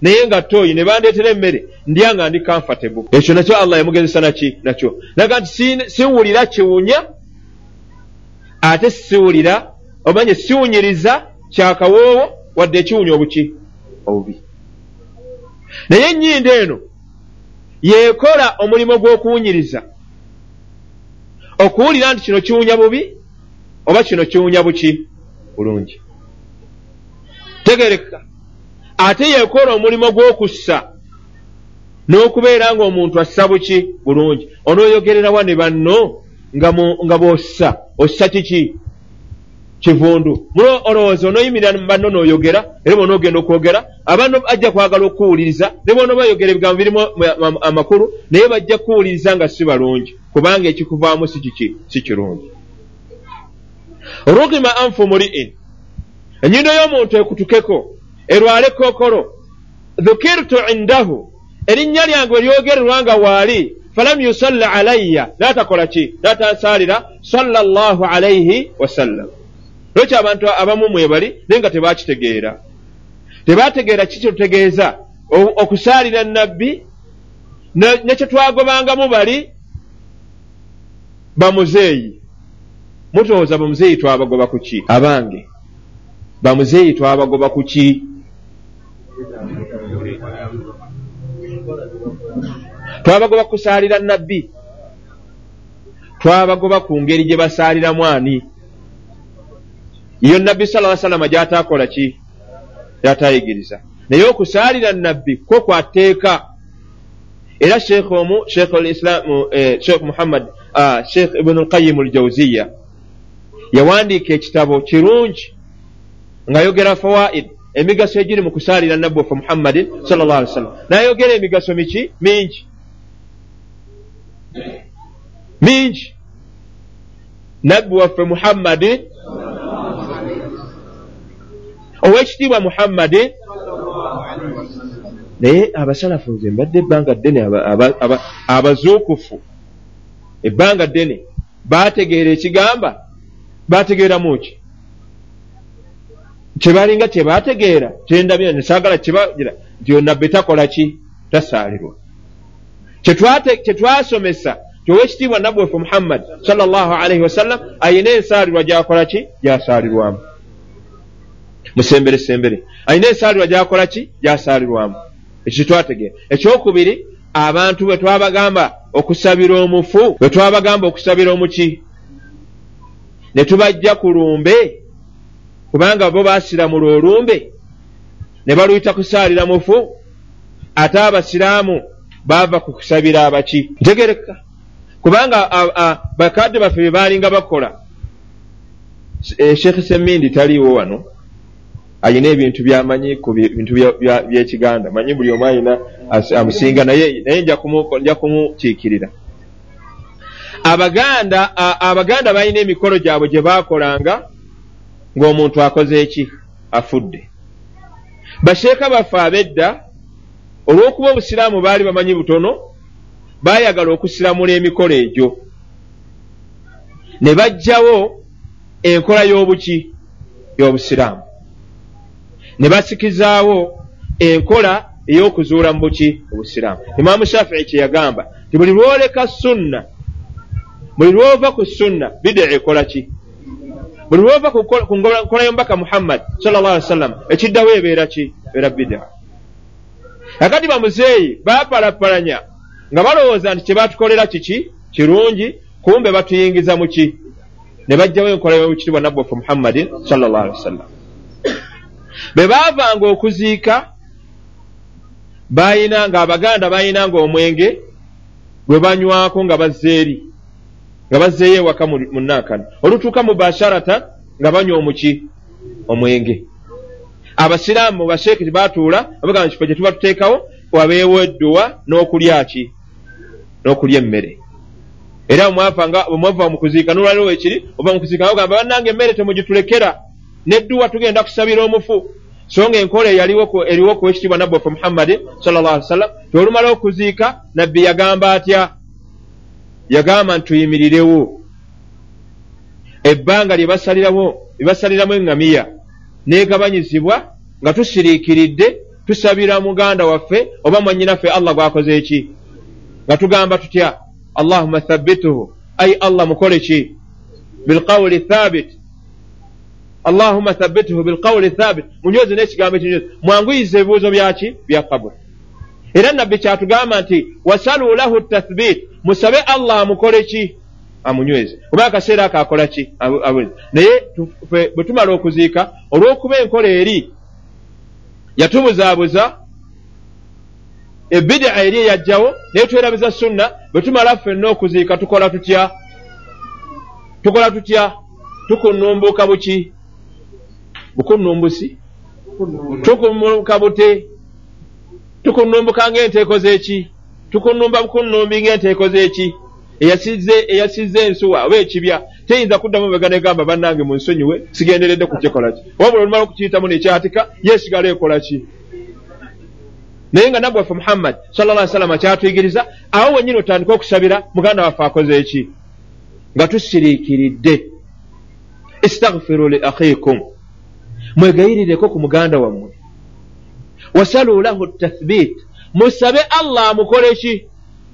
[SPEAKER 1] naye nga toyi ne bandeetera emmere ndya nga ndi comfortable. Ekyo nakyo Allah yamugezesa nakyo naga nti siwulira kiwunya ate siwulira omanye siwunyiriza kyakawoowo wadde ekiwunya obubi. Naye ennyindo eno yeekola omulimu gw'okuwunyiriza okuwulira nti kino kiwunya bubi oba kino kiwunya bulungi. Tegereka ate yeekola omulimu gw'okussa n'okubeera ng'omuntu assa bulungi. Onooyogererawa ne banno nga bw'ossa ossa kivundu mulo olowooza onooyimirira mu banno n'oyogera era bw'onoogenda okwogera abantu ajja kwagala okuwuliriza ne bw'onooba bayogera ebigambo birimu amakulu naye bajja kuwuliriza nga si balungi kubanga ekikuvaamu si kirungi. Rugima anfu muri'in, ennyindo y'omuntu ekutukeko erwale kookolo. Dhukirtu indahu, erinnya lyange eryogererwa nga waali. Falam yusalli alayya, n'atakola n'atansaalira sallallahu alayhi wasallam. Lwaki abantu abamu mwebali naye nga tebategeera kitutegeeza okusaalira nabbi ne kye twagobangamu bali bamuzeeyi. Mutowooza bamuzeeyi twabagoba ku ki? Abange bamuzeeyi twabagoba ku ki? Twabagoba kusaalira nabbi, twabagoba ku ngeri gye basaaliramu ani? Iyo nabbi sallallahu alaihi wasallam gy'ataakola ki? Gy'ataayigiriza. Naye okusaalira nabbi kwo kwateeka. Era Sheikh al-Islam Sheikh Muhammad Sheikh Ibn al-Qayyim al-Jawziyya yawandiika ekitabo kirungi ng'ayogera fawaid emigaso egiri mu kusaalira nabbi waffe Muhammadin sallallahu alaihi wasallam. N'ayogera emigaso mingi. Nabbi waffe Muhammadin ow'ekitiibwa Muhammadin. Naye abasalafu nze mbadde ebbanga ddene abazuukufu ebbanga ddene baategeera ekigamba baategeeramu ki kyebalinga kyebaategeera kyendabira nesaagala kyebagira nti nabbi takola ki? Tasaalirwa. Kyetwasomesa kyowekitiibwa nabbi waffe Muhammad sallallahu alaihi wasallam ayina ensaalirwa gyakola ki? Gyasaalirwamu. Musembere ayina ensaalirwa gyakola ki? Gyasaalirwamu. Ekyo twategeera. Ekyokubiri, abantu bwe twabagamba okusabira omufu, bwe twabagamba okusabira omuki, ne tubajja ku lumbe kubanga bo baasiramula olumbe ne baluyita kusaalira mufu, ate abasiraamu baava ku kusabira abaki. Ntegereka kubanga bakadde baffe bye baalinga bakola. Sheikh Semindi taliiwo wano, ayina ebintu byamanyi ku bintu by'Ekiganda. Manyi buli omu ayina amusinga naye nja kumukiikirira. Abaganda balina emikolo gyabwe gye baakolanga ng'omuntu akoze eki? Afudde. Basheeka baffe ab'edda olw'okuba obusiraamu baali bamanyi butono, baayagala okusiramula emikolo egyo ne bajjawo enkola y'obusiraamu ne basikizaawo enkola ey'okuzuula mu buki? Obusiraamu. Imaamu Shafii kye yagamba nti buli lwoleka sunna, buli lwova ku sunna bid'a ekola ki? Buli lwova ku nkola y'omubaka Muhammad sallallahu alaihi wasallam ekiddawo ebeera ki? Ebeera bid'a. Kakati bamuzeeyi baapalapalanya nga balowooza nti kye baatukolera kiki? Kirungi, kumbe batuyingiza mu ki? Ne bajjawo enkola y'obukitiibwa nabbi waffe Muhammadin sallallahu alaihi wasallam. Bwe baavanga okuziika Abaganda baayinanga omwenge gwe banywako nga bazzeeri, nga bazzeeyo ewaka mu Nankana. Olutuuka mu basharata nga banywa omuki? Omwenge. Abasiraamu basheeki baatuula babaga kifo gye tuba tuteekawo wabeewo edduwa n'okulya ki? N'okulya emmere. Era omwava mu kuziika n'olwaliwo ekiri ova mu kuziika bagamba bannange emmere temugitulekera n'edduwa tugenda kusabira omufu. So nga enkola eriwo ku ekitiibwa nabbi waffe Muhammad sallallahu alaihi wasallam. Olumala okuziika nabbi yagamba atya? Yagamba nti tuyimirirewo ebbanga lye basaliramu eŋŋamiya n'egabanyizibwa nga tusiriikiridde tusabira muganda waffe oba mwannyinaffe Allah gwakoze eki nga tugamba tutya Allahumma thabbituhu ay Allah mukole ki bilqawli thabit Allahumma thabbituhu bilqawli thabit munyoze n'ekigambo ekinyoze mwanguyize ebibuuzo byaki bya kabuli era nabbi kyatugamba nti wasalu lahu tathbit musabe Allah amukole ki amunyweze oba akaseera akakola ki naye bwe tumala okuziika olw'okuba enkola eri yatubuzaabuza ebbidaa eri eyajjawo naye twerabiza sunna bwe tumala ffenna okuziika tukola tutya tukunnumbuka buki bukunnumbusi tukunnumbuka bute tukunnumbuka ng'enteeko z'eki tukunnumba bukunnumbi ng'enteeko z'eki eyasizze ensuwa oba ekibya teyinza kuddamu bega negamba bannange munsonyiwe sigenderedde kukikola ki wabula olumala okukiyitamu nekyatika yeesigala ekola ki naye nga nabbi waffe Muhammad sallallahu alaihi wasallam kyatuyigiriza awo wennyini otandika okusabira muganda waffe akoze eki nga tusiriikiridde istaghfiru li akhikum mwegayirireko ku muganda wammwe wasalu lahu tathbit musabe Allah amukole ki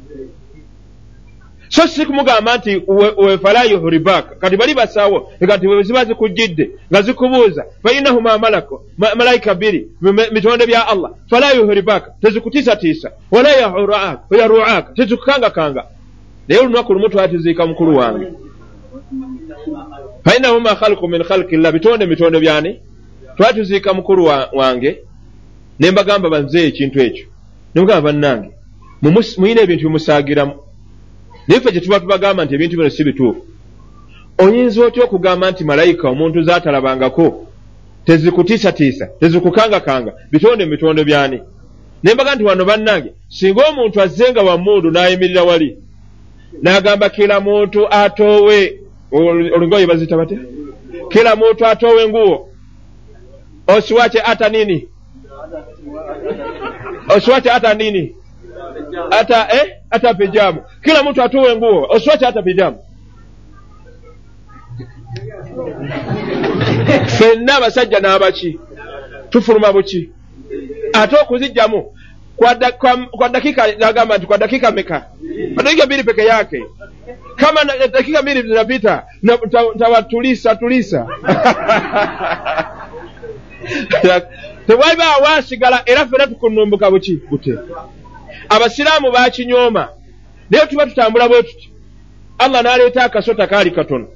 [SPEAKER 1] so si kumugamba nti fala yuhribaka kati bali basawo kati bwe ziba zikujjidde nga zikubuuza fa innahuma malaika biri mitonde bya Allah fala yuhribaka tezikutiisatiisa wala yaruaka tezikukangakanga naye olunaku lumu twatuziika mukulu wange fa innahuma khalqu min khalqi llah mitonde byani twatuziika mukulu wange ne mbagamba banze ekintu ekyo ne mugamba bannange muyina ebintu bimusaagiramu naye ffe kye tubagamba nti ebintu bino si bituufu oyinza otya okugamba nti malayika omuntu zaatalabangako tezikutiisatiisa tezikukangakanga mitonde byani ne mbaga nti wano bannange singa omuntu azzenga wammundu n'ayimirira wali n'agamba kila muntu atoowe olungoye bazita batya kila muntu atoowe nguo osiwache hata nini osiwache hata nini hata pijamu kila mtu atoe nguo osiwache hata pijamu fenna abasajja n'abaki tufuluma buki ate okuzijjamu kwa dakika nagamba nti kwa dakika meka kwa dakika mbili peke yake kama dakika mbili zinapita tulisa tewaiba awasigala era ffena tukunnumbuka buki bute abasiraamu bakinyooma naye tuba tutambula bwe tuti Allah n'aleeta akasota kaali katono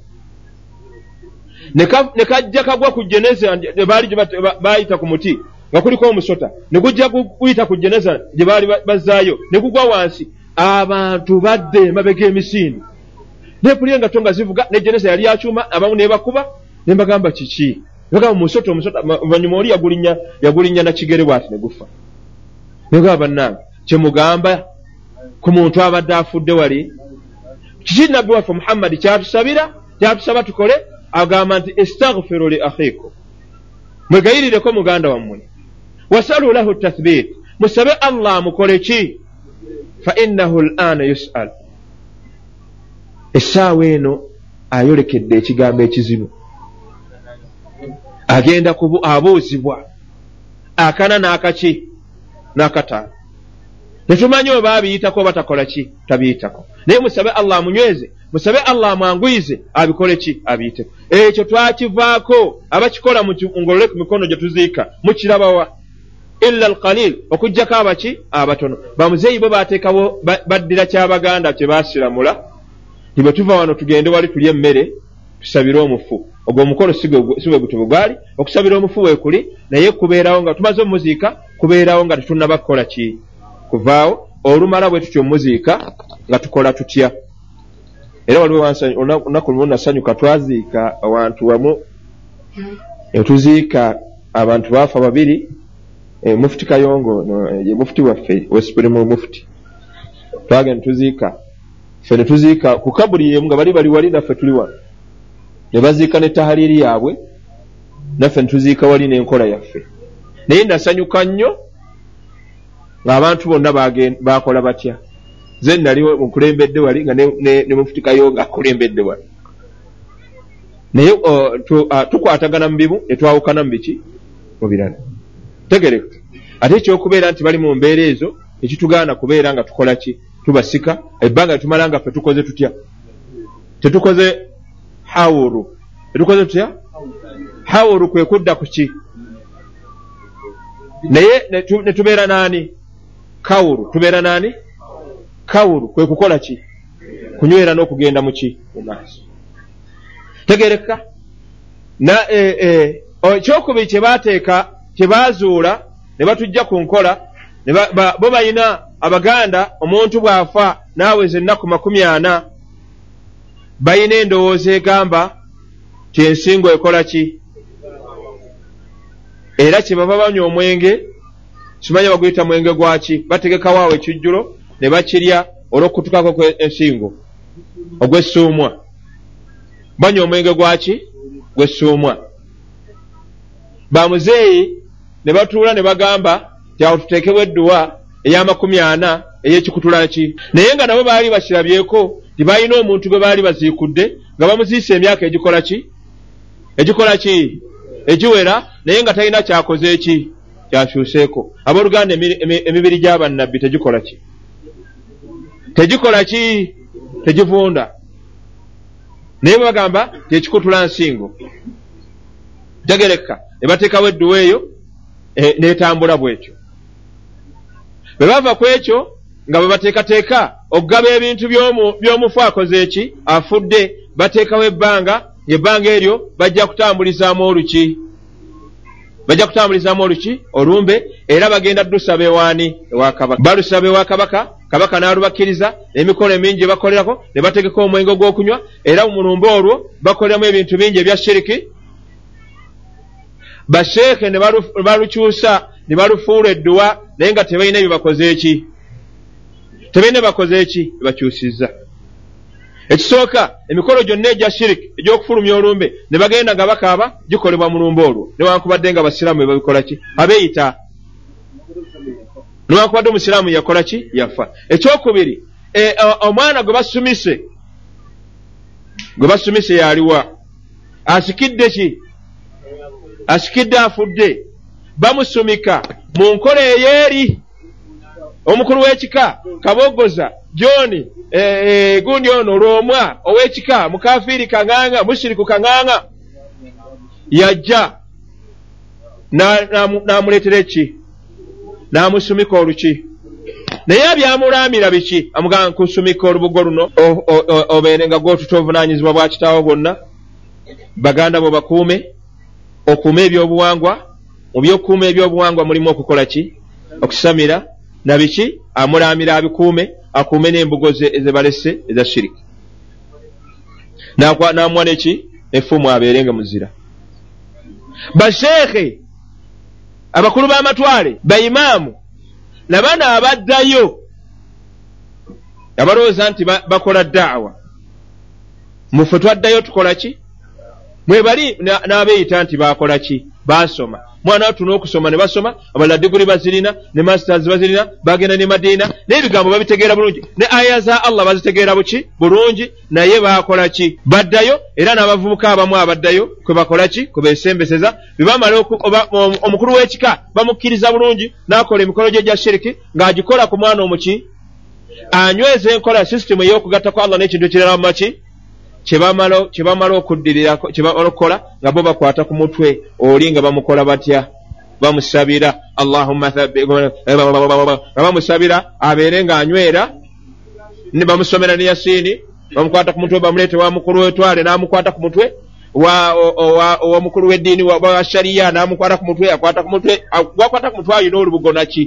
[SPEAKER 1] ne kajja kagwa ku jeneza gye baali baayita ku muti nga kuliko omusota ne gujja kuyita ku jeneza gye baali bazzaayo ne gugwa wansi abantu badde emabega emisinde nepuliye nga tonga zivuga ne jeneza yali akyuma abamu ne bakuba ne mbagamba kiki bagamba omusota oluvannyuma oli yagulinnya nakigere bw'ati ne gufa ne gaba bannange kyemugamba ku muntu abadde afudde wali kiki nabbi waffe Muhammad kyatusaba tukole agamba nti istaghfiru li akhikum mwegayirireko muganda wammwe wasalu lahu tathbit musabe Allah mukole ki fa innahu al'ana yus'al essaawa eno ayolekedde ekigambo ekizibu agenda abuuzibwa akana n'akaki n'akataano tetumanyi oba abiyitako batakola ki tabiyitako naye musabe Allah amunyweze musabe Allah amwanguyize abikole ki abiyiteko ekyo twakivaako abakikola ngolole ku mikono gye tuziika mukirabawa illa alqalil okujjako abaki abatono bamuzeeyi bo baateekawo baddira kyabaganda kye baasiramula bwe tuva wano tugende wali tulye emmere tusabire omufu ogwo omukolo si bwe gutubu gwali okusabira omufu weekuli naye kubeerawo nga tumaze omuziika kubeerawo nga tetunnaba kukola ki kuvaawo olumala bwe tutyo muziika nga tukola tutya era waliwo olunaku lumu nasanyuka twaziika awantu wamu tuziika abantu baafa babiri mufuti Kayongo ye mufuti waffe wesipurimu mufuti twagenda tuziika ffe ne tuziika ku kabuli yemu nga bali wali naffe tuli wano ne baziika ne tahaliri yaabwe naffe ne tuziika wali n'enkola yaffe naye nasanyuka nnyo ng'abantu bonna baakola batya ze nali mukulembedde wali nga ne mufuti Kayongo akulembedde wali naye tukwatagana mu bimu ne twawukana mu biki mu birala tegereka ate ekyokubeera nti bali mu mbeera ezo ekitugaana kubeera nga tukola ki tubasika ebbanga litumala nga ffe tukoze tutya tetukoze hawuru tetukoze tutya hawuru kwe kudda ku ki naye ne tubeera naani kawuru tubeera naani kawuru kwe kukola ki kunywera n'okugenda mu ki mu maaso tegereka na ekyokubiri kye baazuula ne batujja ku nkola bo balina abaganda omuntu bw'afa naaweza ennaku 40 balina endowooza egamba ti ensingo ekola ki era kye baba banywa omwenge simanya baguyita mwenge gwaki bategekawo awo ekijjulo ne bakirya olw'okutukako ensingo ogw'essuumwa banywa omwenge gwaki gw'essuumwa bamuzeeyi ne batuula ne bagamba ti awo tuteekebwa edduwa eya40 ey'ekikutula ki naye nga nabo baali bakirabyeko tibalina omuntu gwe baali baziikudde nga bamuziisa emyaka egikola ki egiwera naye nga talina kyakoze eki kyakyuseeko abooluganda emibiri gy'abannabbi tegikola ki tegivunda naye bagamba tekikutula nsingo tegereka ne bateekawo edduwa eyo n'etambula bw'ekyo bwe bava ku ekyo nga bwe bateekateeka okugaba ebintu by'omufu akoze eki afudde bateekawo ebbanga eryo bajja kutambulizaamu oluki olumbe era bagenda ddusaba ewaani ewa kabaka balusaba ewa kabaka n'alubakkiriza emikolo emingi gye bakolerako ne bategeka omwenge gw'okunywa era mu lumbe olwo bakoleramu ebintu bingi ebya shiriki basheeke ne balukyusa ne balufuula edduwa naye nga tebalina bakoze eki bakyusizza ekisooka emikolo gyonna egya shiriki egy'okufulumya olumbe ne bagenda nga bakaaba gikolebwa mu lumbe olwo newankubadde nga basiraamu be babikola ki abeeyita newankubadde omusiraamu yakola ki yafa ekyokubiri omwana gwe basumise yaliwa asikidde ki asikidde afudde bamusumika mu nkola eyeeri omukulu w'ekika kabogoza John gundi ono Lwomwa ow'ekika mukafiiri kaŋŋaŋa mushiriku kaŋŋaŋa yajja n'amuleetera eki n'amusumika oluki naye byamulaamira biki amugamba nkusumika olubugo luno obeere nga gw'otuta obuvunaanyizibwa bwa kitaawo bwonna baganda bo bakuume okuuma ebyobuwangwa mu by'okuuma ebyobuwangwa mulimu okukola ki okusamira na biki amulaamira abikuume akuume n'embugo ze balese eza shiriki n'amuwa neki effumu abeerenga muzira basheekhe abakulu b'amatwale bayimaamu nabana abaddayo abalowooza nti bakola daawa muffe twaddayo tukola ki mwe bali n'abeeyita nti bakola ki basoma mwana watu n'okusoma ne basoma abalala diguli bazirina ne masters bazirina bagenda ne Madiina naye ebigambo babitegeera bulungi ne aya za Allah bazitegeera buki bulungi naye bakola ki baddayo era n'abavubuka abamu abaddayo kwe bakola ki kwe beesembeseza bibamala omukulu w'ekika bamukkiriza bulungi n'akola emikolo gye gya shiriki ng'agikola ku mwana omuki anyweza enkola sisitemu ey'okugatta kwa Allah n'ekintu ekirala mu maki kyebamala okuddirirako kyebalokola nga bo bakwata ku mutwe oli nga bamukola batya bamusabira Allahumma bamusabira abeere nga anywera ne bamusomera ne Yasiini bamukwata ku mutwe bamuleete wa mukulu w'etwale n'amukwata ku mutwe wa mukulu w'eddiini wa shariya n'amukwata ku mutwe akwata ku mutwe gwakwata ku mutwe ayina olubugo naki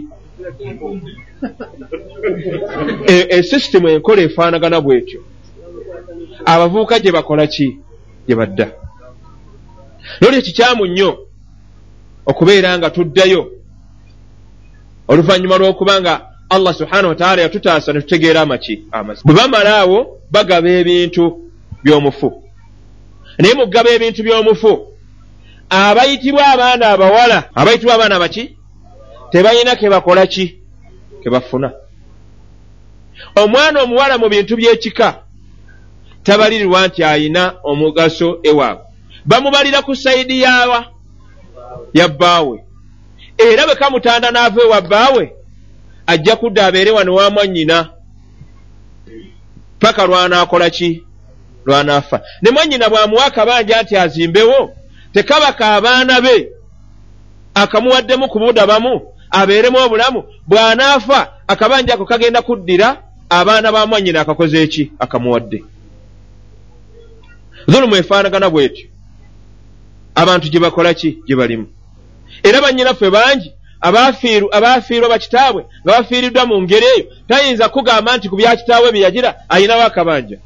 [SPEAKER 1] esisitemu enkola efaanagana bw'etyo abavubuka gye bakola ki gye badda nolyo kikyamu nnyo okubeera nga tuddayo oluvannyuma lw'okuba nga Allah subhanahu wa ta'ala yatutaasa ne tutegeera amazima bwe bamala awo bagaba ebintu by'omufu naye mu kugaba ebintu by'omufu abayitibwa abaana abawala abayitibwa abaana baki tebalina ke bakola ki ke bafuna omwana omuwala mu bintu by'ekika tabalirirwa nti ayina omugaso ewaabwe bamubalira ku sayidi ya bbaawe era bwe kamutanda n'ava ewa bbaawe ajja kudda abeere wano wa mwannyina paka lwanaakola ki lwanaafa. ne mwannyina bw'amuwa akabanja nti azimbewo tekaba k'abaana be akamuwaddemu ku budabamu abeeremu obulamu, bw'anaafa akabanja ako kagenda kuddira abaana ba mwannyina akakoze eki akamuwadde. Zulumu efaanagana bwetyo abantu gye bakola ki gye balimu. Era bannyinaffe bangi abaafiirwa bakitaabwe nga bafiiriddwa mu ngeri eyo tayinza kugamba nti ku bya kitaabwe bye yagira ayinawo akabanja,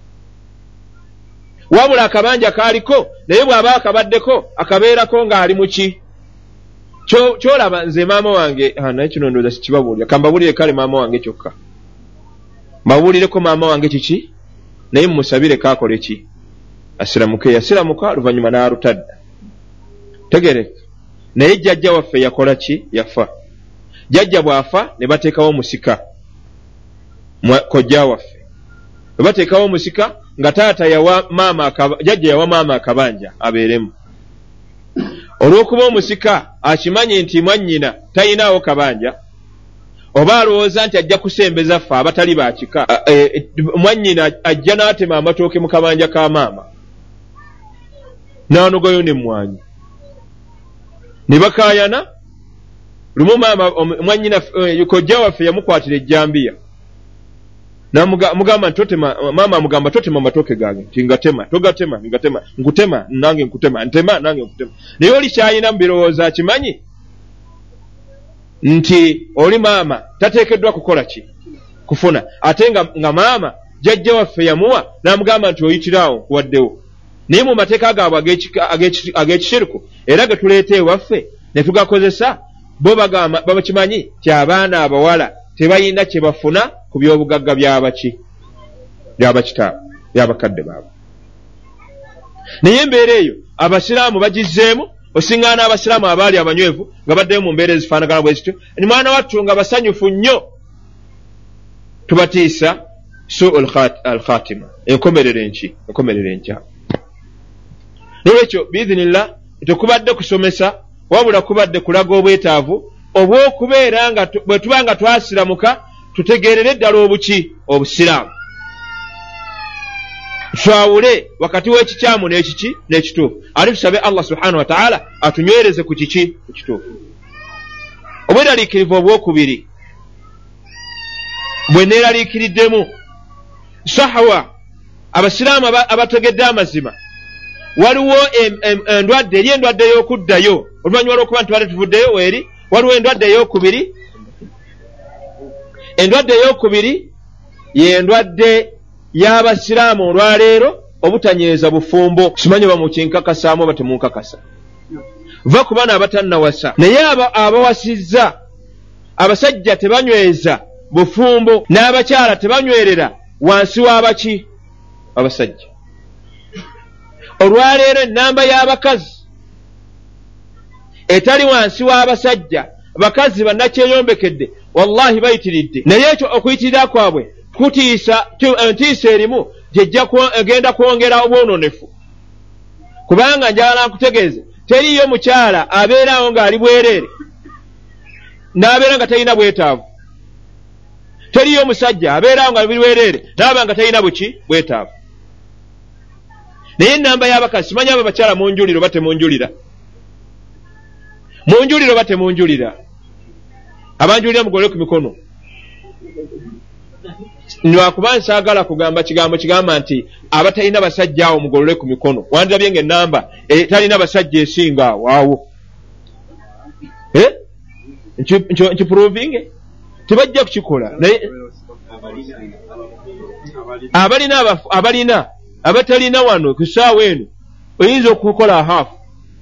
[SPEAKER 1] wabula akabanja kaaliko naye bw'aba akabaddeko akabeerako ng'ali mu ki. Kyolaba nze maama wange naye kino ndowooza sikibabuulira, kambabuulire kale maama wange kyokka, mbabuulireko maama wange kiki, naye mumusabire kaakole ki, asiramuke. Yasiramuka oluvannyuma n'alutadda. Tegereka. Naye jjajja waffe yakola ki? Yafa. Jjajja bw'afa ne bateekawo omusika, kojja waffe ne bateekawo omusika nga taata jjajja yawa maama akabanja abeeremu. Olw'okuba omusika akimanyi nti mwannyina tayinaawo kabanja, oba alowooza nti ajja kusembeza ffe abatali bakika, mwannyina ajja n'atema amatooke mu kabanja ka maama n'anogayo n'emmwanyi ne bakaayana. Lumu maama mwannyina kojja waffe yamukwatira ejjambiya n'amugamba nti totema. Maama amugamba totema amatooke gange, nti ngatema, togatema, ngatema, nkutema nange nkutema, ntema nange nkutema. Naye oli kyayina mu birowoozo akimanyi nti oli maama tateekeddwa kukola ki? Kufuna. Ate nga maama jjajja waffe yamuwa n'amugamba nti oyitiraawo nkuwaddewo. Naye mu mateeka gaabwe ag'ekishiriku era ge tuleeta ewaffe ne tugakozesa, bo bagamba bakimanyi ti abaana abawala tebalina kye bafuna ku by'obugagga by'abaki by'abakitaabwe by'abakadde baabwe. Naye embeera eyo abasiraamu bagizzeemu, osiŋŋaana abasiraamu abaali abanywevu nga baddeyo mu mbeera ezifaanagana bwe zityo, ni mwana wattu nga basanyufu nnyo. Tubatiisa al-khatima, enkomerero enkyamu. Nolwekyo biidhinillah tekubadde kusomesa, wabula kubadde kulaga obwetaavu obw'okubeera nga bwe tuba nga twasiramuka tutegeerere ddala obuki obusiraamu, twawule wakati w'ekikyamu n'ekiki n'ekituufu. Ali tusabe Allah subhanahu wa ta'ala atunywereze ku kiki ku kituufu. Obweraliikirivu obwokubiri bwe neeraliikiriddemu sahawa abasiraamu abategedde amazima, waliwo endwadde eri endwadde y'okuddayo oluvannyuma lw'okuba nti bali tuvuddeyo weeri. Waliwo endwadde ey'okubiri. Endwadde ey'okubiri y'endwadde y'abasiraamu olwaleero obutanyweza bufumbo. Simanyi bamukinkakasaamu oba temunkakasa, va ku bana abatannawasa. Naye abawasizza, abasajja tebanyweza bufumbo n'abakyala tebanywerera wansi w'abaki abasajja. Olwaleero ennamba y'abakazi etali wansi w'abasajja, bakazi bannakyeyombekedde, wallahi bayitiridde. Naye ekyo okuyitirira kwabwe kutiisa, entiisa erimu egenda kwongera obwononefu, kubanga njagala nkutegeeze teriyo mukyala abeerawo ng'ali bwereere n'abeera nga talina bwetaavu. Teriyo musajja abeerawo nga bwereere n'aba nga talina buki bwetaavu. Naye ennamba y'abakazi, simanyi abo bakyala munjuliro batemunjulira, munjuliro batemunjulira, abanjulira mugole ku mikono. Lwakuba nsaagala kugamba kigambo kigamba nti abatalina basajja awo mugolole ku mikono. Wandirabye ng'ennamba talina basajja esinga awo nkipuruvinge tebajja kukikola. Naye abalina abatalina wano ku ssaawa eno oyinza okukola haafu,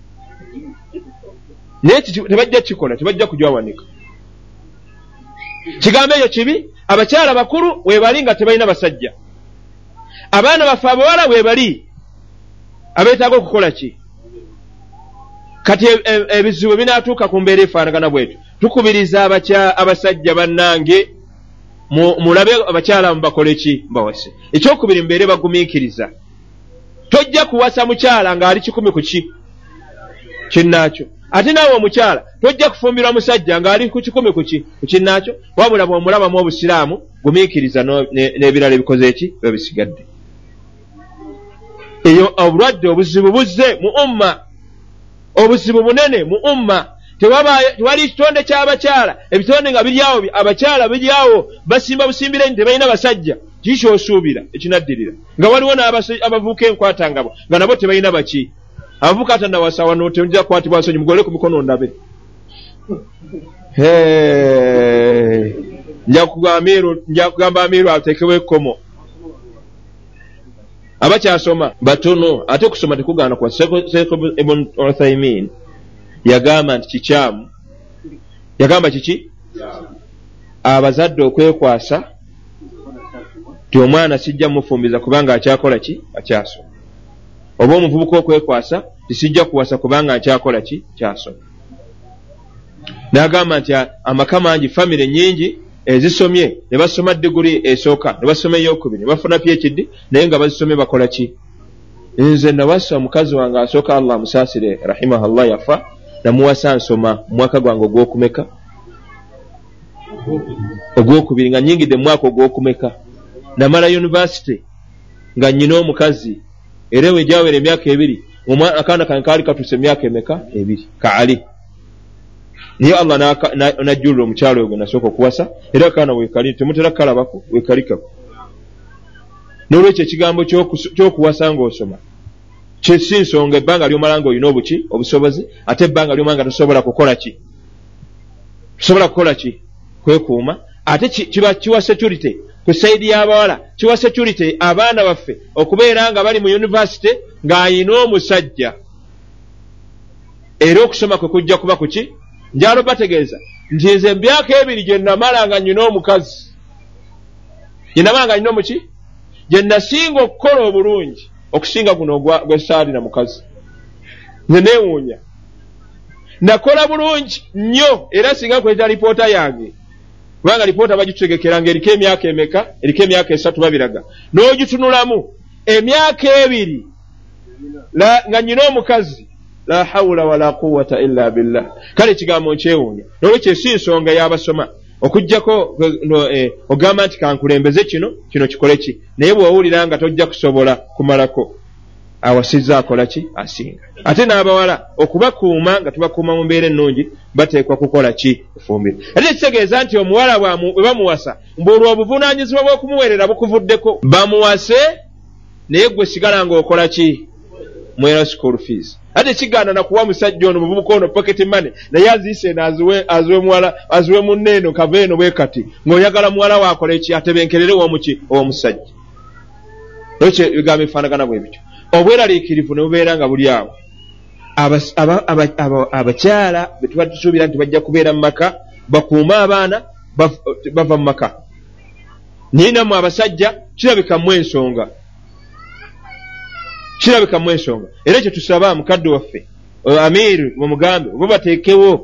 [SPEAKER 1] naye tebajja kukikola, tebajja kujwawanika. Kigambo ekyo kibi. Abakyala bakulu weebali nga tebalina basajja, abaana baffe abawala weebali abeetaaga okukola ki? Kati ebizibu binaatuuka ku mbeera efaanagana bwetu. Tukubiriza abasajja bannange mulabe abakyala mubakole ki? Mbawase. Ekyokubiri mbeere bagumiikiriza. Tojja kuwasa mukyala ng'ali 10 ku ki kinnaakyo. ate naawe omukyala tojja kufumbirwa musajja ng'ali ku kikumi ku kinnaakyo wabula bw'omulabamu obusiraamu gumiikiriza n'ebirala ebikoze eki biba bisigadde. Eyo obulwadde obuzibu buzze mu umma, obuzibu bunene mu umma. Tewali kitonde ky'abakyala, ebitonde nga biryawo, abakyala biryawo basimba busimbire nti tebalina basajja. Kiki osuubira ekinaddirira nga waliwo n'abavubuka enkwatangabo nga nabo tebalina baki. Abavubuka atandawasa wano tejja kukwatibwa nsonyi, mugole ku mikono ndabe. Nja kugamba Amiru ateekewo ekkomo. Abakyasoma batono, ate okusoma tekugaana kwa Sheikh Ibn Uthaymin yagamba nti kikyamu. Yagamba kiki? Abazadde okwekwasa ti omwana sijja mufumbiza kubanga akyakola ki? Akyasoma. Oba omuvubuka okwekwasa tisijja kuwasa kubanga akyakola ki? Kyasoma. N'agamba nti amaka mangi, famire nyingi ezisomye ne basoma diguri esooka ne basoma eyokubiri ne bafuna PhD naye nga bazisomye bakola ki? Nze nawasa omukazi wange asooka, Allah amusaasire rahimahullah, yafa, namuwasa nsoma mwaka gwange ogw'okumeka? Ogw'okubiri, nga nyingidde mwaka ogw'okumeka. Namala university nga nyina omukazi era we jawere emyaka 2, akaana kange kaali katuse emyaka emeka? 2 kaali. Niye Allah najjulira omukyalo ogwo nasooka okuwasa, era akaana weekali temutera kalabako weekalikako. N'olwekyo ekigambo ky'okuwasa ng'osoma si nsonga ebbanga ly'omala ng'olina obusobozi, ate ebbanga ly'omala nga tosobola kukola ki? Tosobola kukola ki? Kwekuuma. Ate kiwa security ku saidi y'abawala, kiwa security abaana baffe okubeera nga bali mu university ng'ayina omusajja. Era okusoma kwe kujja kuba kuki? Njalo bategeeza nti nze emyaka 2 gye namala nga nyina omukazi, gye namala nga nyina omuki, gye nasinga okukola obulungi okusinga guno gwe saali na mukazi. Nze neewuunya, nakola bulungi nnyo era singa kweta lipoota yange, kubanga lipoota bagitutegekera nga eriko emyaka emeka? Eriko emyaka 3 babiraga. N'ogitunulamu emyaka 2 nga nyina omukazi, la hawla wala quwwata illa billah. Kale kigambo nkyewuunya. N'olwekyo si nsonga y'abasoma okujjako ogamba nti kankulembeze kino kikole ki, naye bw'owulira nga tojja kusobola kumalako, awasizza akola ki? Asinga. Ate n'abawala okubakuuma nga tubakuuma mu mbeera ennungi, bateekwa kukola ki? Kufumbira. Ate kitegeeza nti omuwala bwe bamuwasa mbuolwo obuvunaanyizibwa bw'okumuweerera bukuvuddeko. Bamuwase naye gwe sigala ng'okola ki? Mwera school fees. Ate kigaana na kuwa musajja ono muvubuka ono pocket money naye aziise aziwe muwala aziwe munneeno kaveeno bwe kati ng'oyagala muwala waakola eki atebenkerere omusajja. Ekyo bigambo bifaanagana bwe bityo. Obweraliikirivu ne bubeera nga buli awo. Abakyala be tuba tusuubira nti bajja kubeera mu maka bakuuma abaana bava mu maka. Naye nammwe abasajja kirabikamu ensonga. Era ekyo tusaba mukadde waffe Amir mumugambe oba bateekewo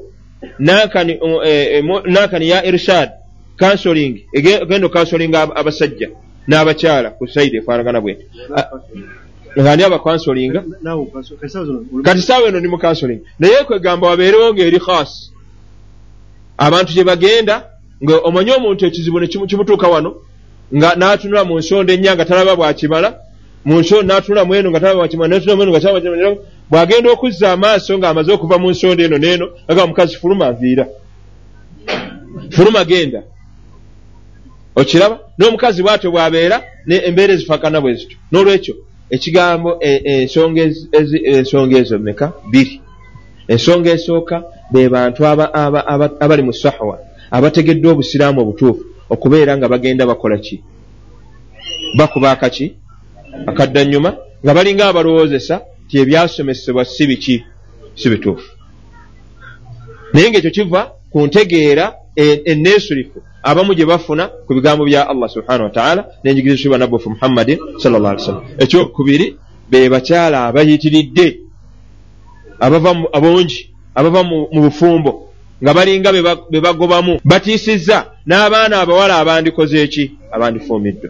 [SPEAKER 1] nankani ya irshad counseling, egendo counseling abasajja n'abakyala ku saidi efaanagana bwetyo. Ngani aba counseling kati saawe eno ni mu counseling, naye kwegamba wabeerewo ng'eri khas abantu gye bagenda nga omanye omuntu ekizibu ne kimutuuka wano nga n'atunula mu nsonda ennyanga talaba bwakimala mu nsonda n'atunula mweno nga talaba bwakimala n'atunula mweno nga talaba bwakimala, bw'agenda okuzza amaaso ng'amaze okuva mu nsonda eno n'eno aga mukazi fuluma aviira, fuluma genda. Okiraba n'omukazi bw'atyo bw'abeera embeera ezifaakana bwe zityo. N'olwekyo ekigambo ensonga ezo mmeka? 2. Ensonga esooka be bantu abali mu sahwa abategedde obusiraamu obutuufu okubeera nga bagenda bakola ki? Bakuba akaki? Akaddanyuma nga balinga abalowoozesa ti ebyasomesebwa si biki? Si bituufu. Naye ng'ekyo kiva ku ntegeera enneesurifu abamu gye bafuna ku bigambo bya Allah subhanahu wa ta'ala n'enjigiriza ya Nabbi Muhammadin sallallahu alaihi wasallam. Ekyokubiri be bakyala abayitiridde abava mu bufumbo nga balinga be bagobamu batiisizza n'abaana abawala abandikoze eki? Abandifuumiddwa.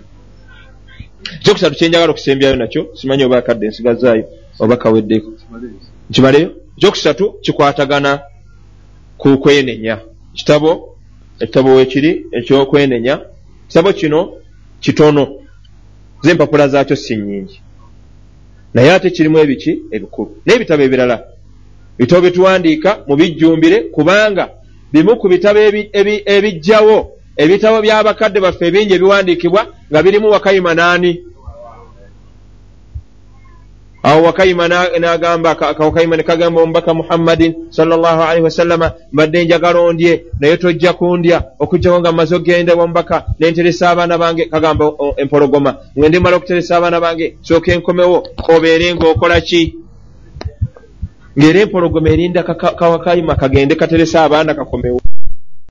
[SPEAKER 1] Ekyokusatu kyenjagala okusembyayo nakyo, simanyi oba kadde nsigazaayo oba kaweddeko. Nkimaleyo? ekyokusatu kikwatagana ku kwenenya. Ekitabo wekiri ekyokwenenya. Ekitabo kino kitono, z'empapula zaakyo si nnyingi, naye ate kirimu ebiki ebikulu. N'ebitabo ebirala bitabo byetuwandiika mu bijjumbire, kubanga bimu ku bitabo ebijjawo ebitabo by'abakadde baffe ebingi ebiwandiikibwa nga birimu Wakayima nani. Awo Wakayima n'agamba, Wakayima ne kagamba omubaka Muhammadin sallallahu alaihi wasallama, mbadde njagala ondye naye tojja kundya okujjawo nga mmaze ogenda omubaka ne nteresa abaana bange. Kagamba empologoma, ngende mala okuteresa abaana bange sooka enkomewo obeere ng'okola ki? Ng'era empologoma erinda Wakayima kagende kateresa abaana kakomewo.